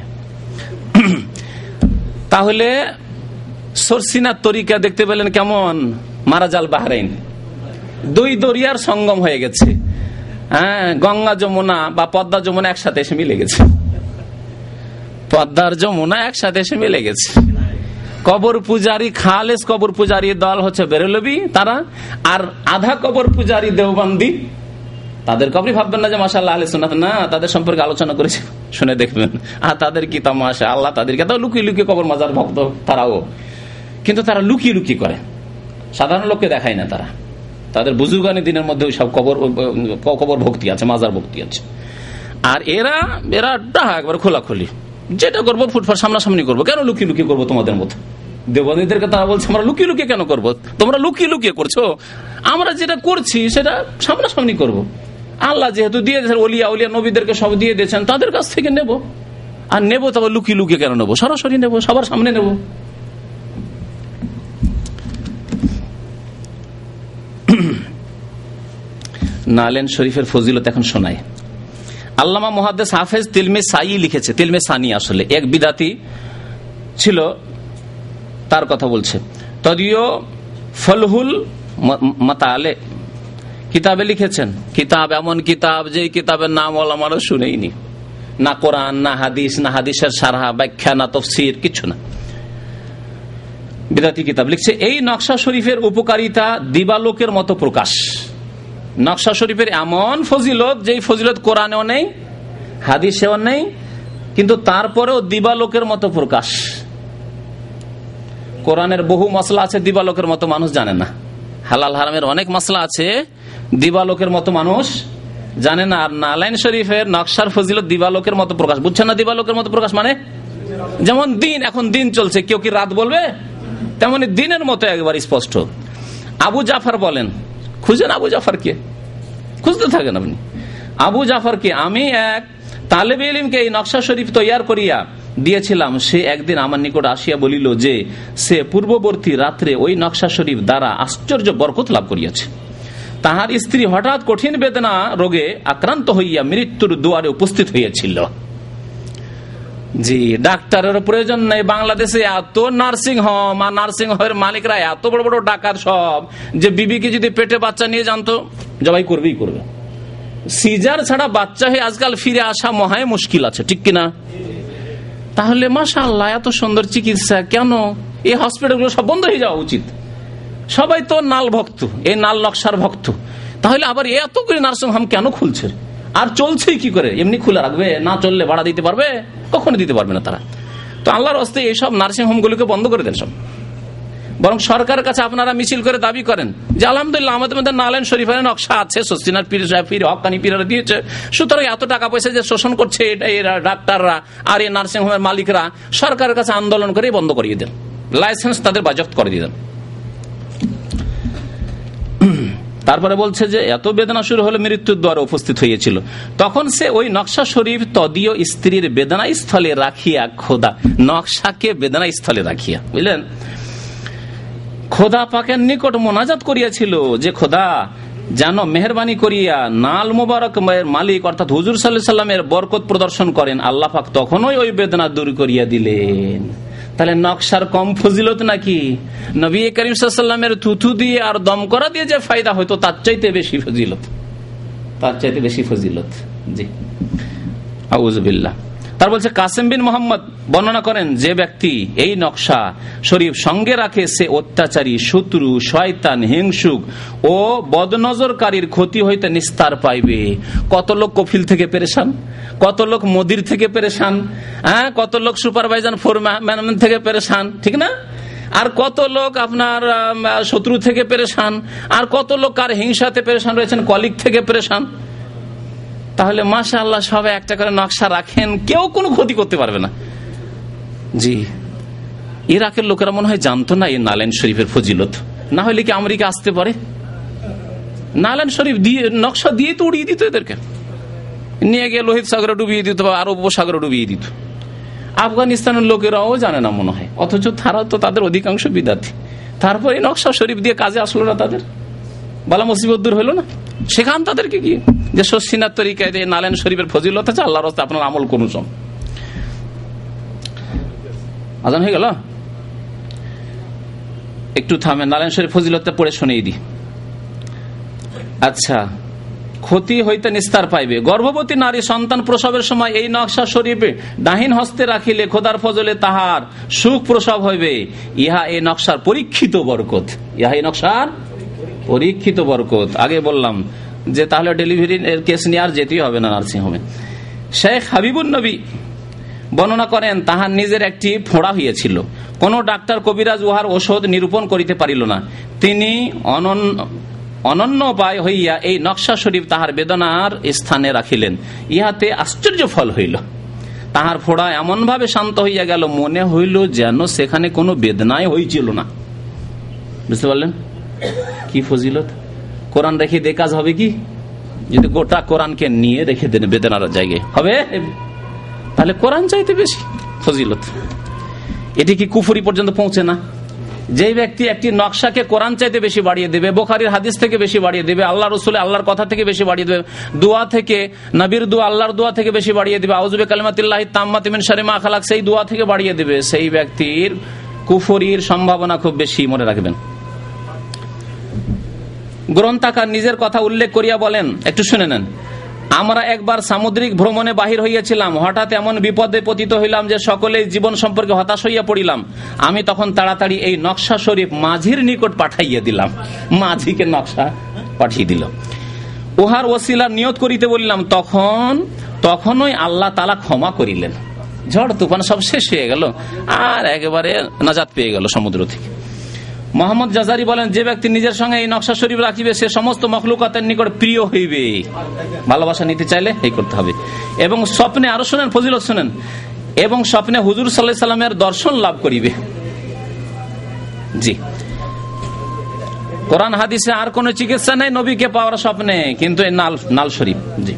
তাহলে সরসিনার তরিকা দেখতে পেলেন কেমন? মারাজাল বাহরাইন, দুই দরিয়ার সঙ্গম হয়ে গেছে। হ্যাঁ, গঙ্গা যমুনা বা পদ্মা যমুনা একসাথে এসে মিলে গেছে, পদ্মার যমুনা একসাথে এসে মিলে গেছে। কবর পূজারী, খালেস কবর পূজারী দল হচ্ছে বেরেলভী তারা, আর আধা কবর পূজারী দেওবন্দি। তাদের কবরি ভাববেন না যে মাশাআল্লাহ আহলে সুন্নাত, না, তাদের সম্পর্কে আলোচনা করেছে, শুনে দেখবেন। আর তাদের কি তামাশা, আল্লাহ তাদেরকে তো লুকিয়ে লুকিয়ে কবর মাজার ভক্ত তারাও, কিন্তু তারা লুকিয়ে লুকিয়ে করে, সাধারণ লোককে দেখায় না। তারা তাদের বুজুর্গানি দিনের মধ্যে সব কবর কবর ভক্তি আছে, মাজার ভক্তি আছে। আর এরা এরা ডাহা একবার খোলাখুলি, যেটা করবো ফুটফাট সামনাসামনি করবো। কেন লুকিয়ে লুকিয়ে করবো তোমাদের মতো? দেববন্দীদেরকে তারা বলছে আমরা লুকিয়ে লুকিয়ে কেন করবো? তোমরা লুকিয়ে লুকিয়ে করছো, আমরা যেটা করছি সেটা সামনাসামনি করবো। আল্লাহ যেহেতু দিয়ে দিয়েছেন, ওলিয়া উলিয়া নবীদেরকে সব দিয়ে দিয়েছেন, তাদের কাছ থেকে নেব। আর নেবো তবে লুকিয়ে লুকিয়ে কেন নেবো? সরাসরি নেবো, সবার সামনে নেব। নালেন শরীফের ফজিলত এখন শোনায়। আল্লামা মুহাদ্দিস হাফেজ তিলমে সাই লিখেছে, তিলমে সানি আসলে এক বিদাতি ছিল, তার কথা বলছে। তদিও ফলহুল মাতালে কিতাবে লিখেছেন, কিতাব এমন কিতাব যে কিতাবের নাম ওলামারা শুনেইনি, না কোরআন, না হাদিস, না হাদিসের সারহা ব্যাখ্যা, না তফসির, কিছু না। বিদাতি কিতাব লিখছে, এই নকশা শরীফের উপকারিতা দিবালোকের মতো প্রকাশ। নকশা শরীফের এমন ফজিলত, যেই ফজিলত কোরআনেও নেই, হাদিসেও নেই, কিন্তু তারপরেও দিবালোকের মতো প্রকাশ। কোরআনের বহু মসলা আছে দিবালোকের মতো মানুষ জানে না, হালাল হারামের অনেক মসলা আছে দিবালোকের মতো মানুষ জানে না। আর নালাইন শরীফের নকশার ফজিলত দিবালোকের মতো প্রকাশ। বুঝছেন না দিবালোকের মতো প্রকাশ মানে? যেমন দিন, এখন দিন চলছে, কেউ কি রাত বলবে? তেমনি দিনের মতো একবার স্পষ্ট। আবু জাফর বলেন, খুঁজেন আবু জাফর কে, খুঁজতে থাকেন আপনি। আবু জাফর কে আমি এক তালেবে ইলমকে এই নকশা শরীফ তৈয়ার করিয়া দিয়েছিলাম। সে একদিন আমার নিকট আসিয়া বলিল যে সে পূর্ববর্তী রাত্রে ওই নকশা শরীফ দ্বারা আশ্চর্য বরকত লাভ করিয়াছে। তাহার স্ত্রী হঠাৎ কঠিন বেদনা রোগে আক্রান্ত হইয়া মৃত্যুর দুয়ারে উপস্থিত হইয়াছিল। জি, ডাক্তারের প্রয়োজন নেই। বাংলাদেশে এত নার্সিং হোম, আর নার্সিং হোমের মালিকরা এত বড় বড় ডাকাত সব, যে বিবিকে যদি পেটে বাচ্চা নিয়ে জানতো জবাই করবেই করবে। সিজার ছাড়া বাচ্চা হয়ে আজকাল ফিরে আসা মহাই মুশকিল আছে, ঠিক কিনা? তাহলে মাশাআল্লাহ এত সুন্দর চিকিৎসা, কেন এই হসপিটালগুলো সব বন্ধ হয়ে যাওয়া উচিত? সবাই তো নাল ভক্ত, এই নাল নকশার ভক্ত, তাহলে আবার এত করে নার্সিং হোম কেন খুলছে? আর চলছে কি করে? এমনি খুলে রাখবে? না চললে ভাড়া দিতে পারবে? কখনো দিতে পারবে না তারা। তো আল্লাহর হস্তে এইসব নার্সিং হোমগুলোকে বন্ধ করে দেন সব। বরং সরকারের কাছে আপনারা মিছিল করে দাবি করেন যে আলহামদুলিল্লাহ আমাদের মধ্যে নালাইন শরীফের নকশা আছে, সস্তিনার পীর সাহেব পীর হক্কানি পীররা দিয়েছে, সুতরাং এত টাকা পয়সা যে শোষণ করছে এটা এরা ডাক্তাররা আর এই নার্সিং হোমের মালিকরা, সরকারের কাছে আন্দোলন করে বন্ধ করিয়ে দেন, লাইসেন্স তাদের বাজেয়াপ্ত করে দিয়ে দেন। তারপরে বলছে যে এত বেদনা শুরু হলে মৃত্যুর দ্বারে উপস্থিত হয়েছিল। তখন সে ওই নকশা শরীফ তদীয় স্ত্রীর বেদনা স্থলে রাখিয়া, খোদা নকশাকে বেদনা স্থলে রাখিয়া, বুঝলেন, খোদা পাকের নিকট মোনাজাত করিয়াছিল যে খোদা যেন মেহরবানি করিয়া নাল মুবারক মালিক অর্থাৎ হুজুর সাল্লাল্লাহু আলাইহি সাল্লামের বরকত প্রদর্শন করেন। আল্লাহ পাক তখনই ওই বেদনা দূর করিয়া দিলেন। তাহলে নকশার কম ফজিলত নাকি? নবী করিম সাল্লাল্লাহু আলাইহি সাল্লামের থুথু দিয়ে আর দম করা দিয়ে যে ফায়দা হয়তো তার চাইতে বেশি ফজিলত, তার চাইতে বেশি ফজিলত। জি, আউযুবিল্লাহ। তার বলছে কাসেম বিন মোহাম্মদ বর্ণনা করেন, যে ব্যক্তি এই নকশা শরীফ সঙ্গে রাখে সে অত্যাচারী, শত্রু, শয়তান, হিংসুক ও বদনজরকারীর ক্ষতি হইতে নিস্তার পাইবে। কত লোক কফিল থেকে পেরেশান, কত লোক মদির থেকে পেরেশান, হ্যাঁ, কত লোক সুপারভাইজার ফোরম্যান থেকে পেরেশান, ঠিক না? আর কত লোক আপনার শত্রু থেকে পেরেশান, আর কত লোক কার হিংসাতে পেরেশান রয়েছেন, কলিগ থেকে পেরেশান। তাহলে মাশাআল্লাহ সবাই একটা করে নকশা রাখেন, কেউ কোনো ক্ষতি করতে পারবে না। জি, ইরাকের লোকেরা মনে হয় জানতো না এই নালেন শরীফের ফজিলত, না হলে কি আমেরিকা আসতে পারে? নালেন শরীফ দিয়ে নকশা দিয়ে তো উড়িয়ে দিত, এদেরকে নিয়ে গিয়ে লোহিত সাগরে ডুবিয়ে দিত বা আরব উপসাগরে ডুবিয়ে দিত। আফগানিস্তানের লোকেরাও জানে না মনে হয়, অথচ তারা তো তাদের অধিকাংশ বিদ্যার্থী। তারপরে নকশা শরীফ দিয়ে কাজে আসলো না, তাদের বালা মুসিবত দূর হলো না। সেখান তাদেরকে কি যে শশিনার তরিকায় নালেন শরীফের ফজিলত আছে, আল্লাহর রাস্তায় আপনার আমল করুন। সব আজান হয়ে গেল, একটু থামে, নালেন শরীফ ফজিলতটা পড়ে শুনিয়ে দিই। আচ্ছা, ক্ষতি হইতে নিস্তার পাইবে। গর্ভবতী নারী সন্তান প্রসবের সময় এই নকশা শরীফে ডাহিন হস্তে রাখিলে খোদার ফজলে তাহার সুখ প্রসব হইবে। ইহা এই নকশার পরীক্ষিত বরকত। ইহা এই নকশার পরীক্ষিত বরকত। আগে বললাম যে তাহলে ডেলিভারি কেস নিয়ে আর যেতেই হবে না নার্সিং হোমে। শেখ হাবিবুন নবী বর্ণনা করেন, তাহার নিজের একটি ফোড়া হইয়াছিল, কোন ডাক্তার কবিরাজ উহার ঔষধ নিরূপণ করিতে পারিল না। তিনি অনন্য অনন্য উপায় হইয়া এই নকশা শরীফ তাহার বেদনার স্থানে রাখিলেন। ইহাতে আশ্চর্য ফল হইল। তাহার ফোড়া এমন ভাবে শান্ত হইয়া গেল, মনে হইল যেন সেখানে কোনো বেদনাই হইছিল না। বুঝতে পারলেন কি ফজিলত? কোরআন রেখে দিয়ে কাজ হবে কি? যদি গোটা কোরআনকে নিয়ে রেখে দেন বেদনার জায়গায় হবে, তাহলে কোরআন চাইতে বেশি ফজিলত। এটি কি কুফরি পর্যন্ত পৌঁছে না? যে ব্যক্তি একটি নকশাকে কোরআন চাইতে বেশি বাড়িয়ে দেবে, বুখারীর হাদিস থেকে বেশি বাড়িয়ে দেবে, আল্লাহ রসুল আল্লাহর কথা থেকে বেশি বাড়িয়ে দেবে, দোয়া থেকে, নবীর দোয়া, আল্লাহর দোয়া থেকে বেশি বাড়িয়ে দেবে, আউযু বিকালিমাতিল্লাহি তাম্মাতি মিন শাররি মা খালাক, সেই দোয়া থেকে বাড়িয়ে দেবে, সেই ব্যক্তির কুফরির সম্ভাবনা খুব বেশি, মনে রাখবেন। গ্রন্থাকার নিজের কথা উল্লেখ করিয়া বলেন, একটু শুনে নেন। আমরা একবার সামুদ্রিক ভ্রমণে বাহির হইয়াছিলাম, হঠাৎ এমন বিপদে পতিত হইলাম যে সকলেই জীবন সম্পর্কে হতাশ হইয়া পড়িলাম। আমি তখন তাড়াতাড়ি এই নকশা শরীফ মাঝির নিকট পাঠাইয়া দিলাম। মাঝিকে নকশা পাঠিয়ে দিল। উহার ওসিলা নিয়ত করিতে বলিলাম, তখন তখনই আল্লাহ তাআলা ক্ষমা করিলেন। ঝড় তুফান সব শেষ হয়ে গেল, আর একেবারে নাজাত পেয়ে গেল সমুদ্র থেকে। মোহাম্মদ জাজারি বলেন, যে ব্যক্তি নিজের সঙ্গে এই নকশা শরীফ রাখিবে সে সমস্ত মখলুকাতের নিকট প্রিয় হইবে। ভালোবাসা নিতে চাইলে এই করতে হবে। এবং স্বপ্নে, আরো শুনেন ফজিলত শুনেন, এবং স্বপ্নে হুজুর সাল্লাল্লাহু আলাইহি সাল্লামের দর্শন লাভ করিবে। জি, কোরআন হাদিসে আর কোন চিকিৎসা নেই নবীকে পাওয়ার স্বপ্নে, কিন্তু এই নাল নাল শরীফ। জি,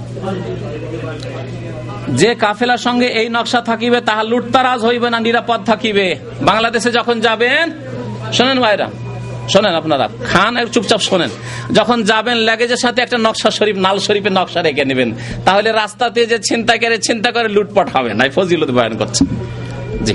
যে কাফেলার সঙ্গে এই নকশা থাকিবে তাহা লুটতারাজ হইবে না, নিরাপদ থাকিবে। বাংলাদেশে যখন যাবেন, শোনেন ভাইরা, শোনেন, আপনারা খান আর চুপচাপ শোনেন, যখন যাবেন লাগেজের সাথে একটা নকশা শরীফ, নাল শরীফের নকশা রেখে নেবেন, তাহলে রাস্তাতে যে চিন্তা করে চিন্তা করে লুটপাট হবে না। ফজিলত বয়ান করছে। জি,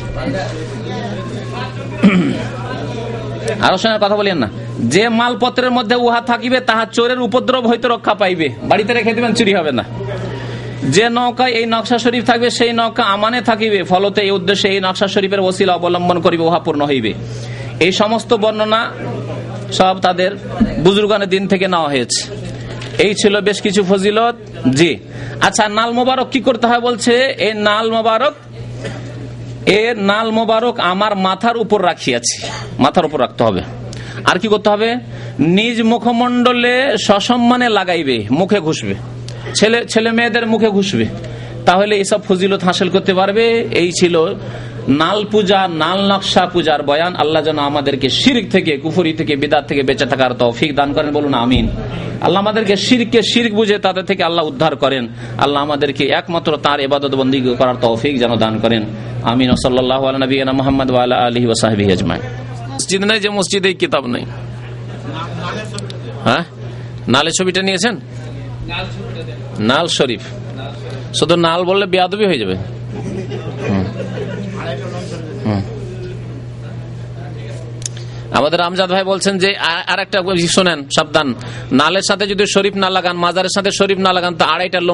আরো শোনার কথা বলেন না। যে মালপত্রের মধ্যে উহা থাকিবে তাহা চোরের উপদ্রব হইতে রক্ষা পাইবে। বাড়িতে রেখে দিবেন, চুরি হবে না। যে নৌকায় এই নকশা শরীফ থাকবে সেই নৌকা আমানে থাকিবে, ফলতে এই উদ্দেশ্যে এই নকশা শরীফের ওসিলা অবলম্বন করিবে, উহা পূর্ণ হইবে। এই সমস্ত বর্ণনা সব তাদের বুজুর্গানের দিন থেকে নেওয়া হয়েছে। এই ছিল বেশ কিছু ফজিলত। জি, আচ্ছা, নাল মোবারক কি করতে হয় বলছে? এই নাল মোবারক, এর নাল মোবারক আমার মাথার উপর রাখিয়াছি, মাথার উপর রাখতে হবে। আর কি করতে হবে? নিজ মুখমণ্ডলে সসম্মানে লাগাইবে, মুখে ঘুষবে, ছেলে ছেলে মেয়েদের মুখে ঘুষবে, তাহলে এইসব ফজিলত হাসিল করতে পারবে। এই ছিল নাল পূজা, নাল নকশা পূজার বয়ান। আল্লাহ যেন আমাদেরকে শিরক থেকে, কুফরি থেকে, বিদআত থেকে বেঁচে থাকার তৌফিক দান করেন, বলুন আমিন। আল্লাহ আমাদেরকে শিরককে শিরক বুঝে তাদের থেকে আল্লাহ উদ্ধার করেন। আল্লাহ আমাদেরকে একমাত্র তার ইবাদত বন্দেগী করার তৌফিক যেন দান করেন, আমিন। সাল্লাল্লাহু আলা নবিয়িনা মুহাম্মদ ওয়া আলা আলিহি ওয়া সাহবিহি আজমাইন। মসজিদ নাই যে মসজিদে কিতাব নাই, হ্যাঁ? নালের ছবিটা নিয়েছেন? নাল শরীফ, শুধু নাল বললে বেয়াদবি হয়ে যাবে। আমাদের আমজাদ ভাই বলছেন যে আর একটা শোনেন, সাবধান, নালের সাথে যদি শরীফ না লাগান, মাজারের সাথে শরীফ না লাগান, তো আড়াইটা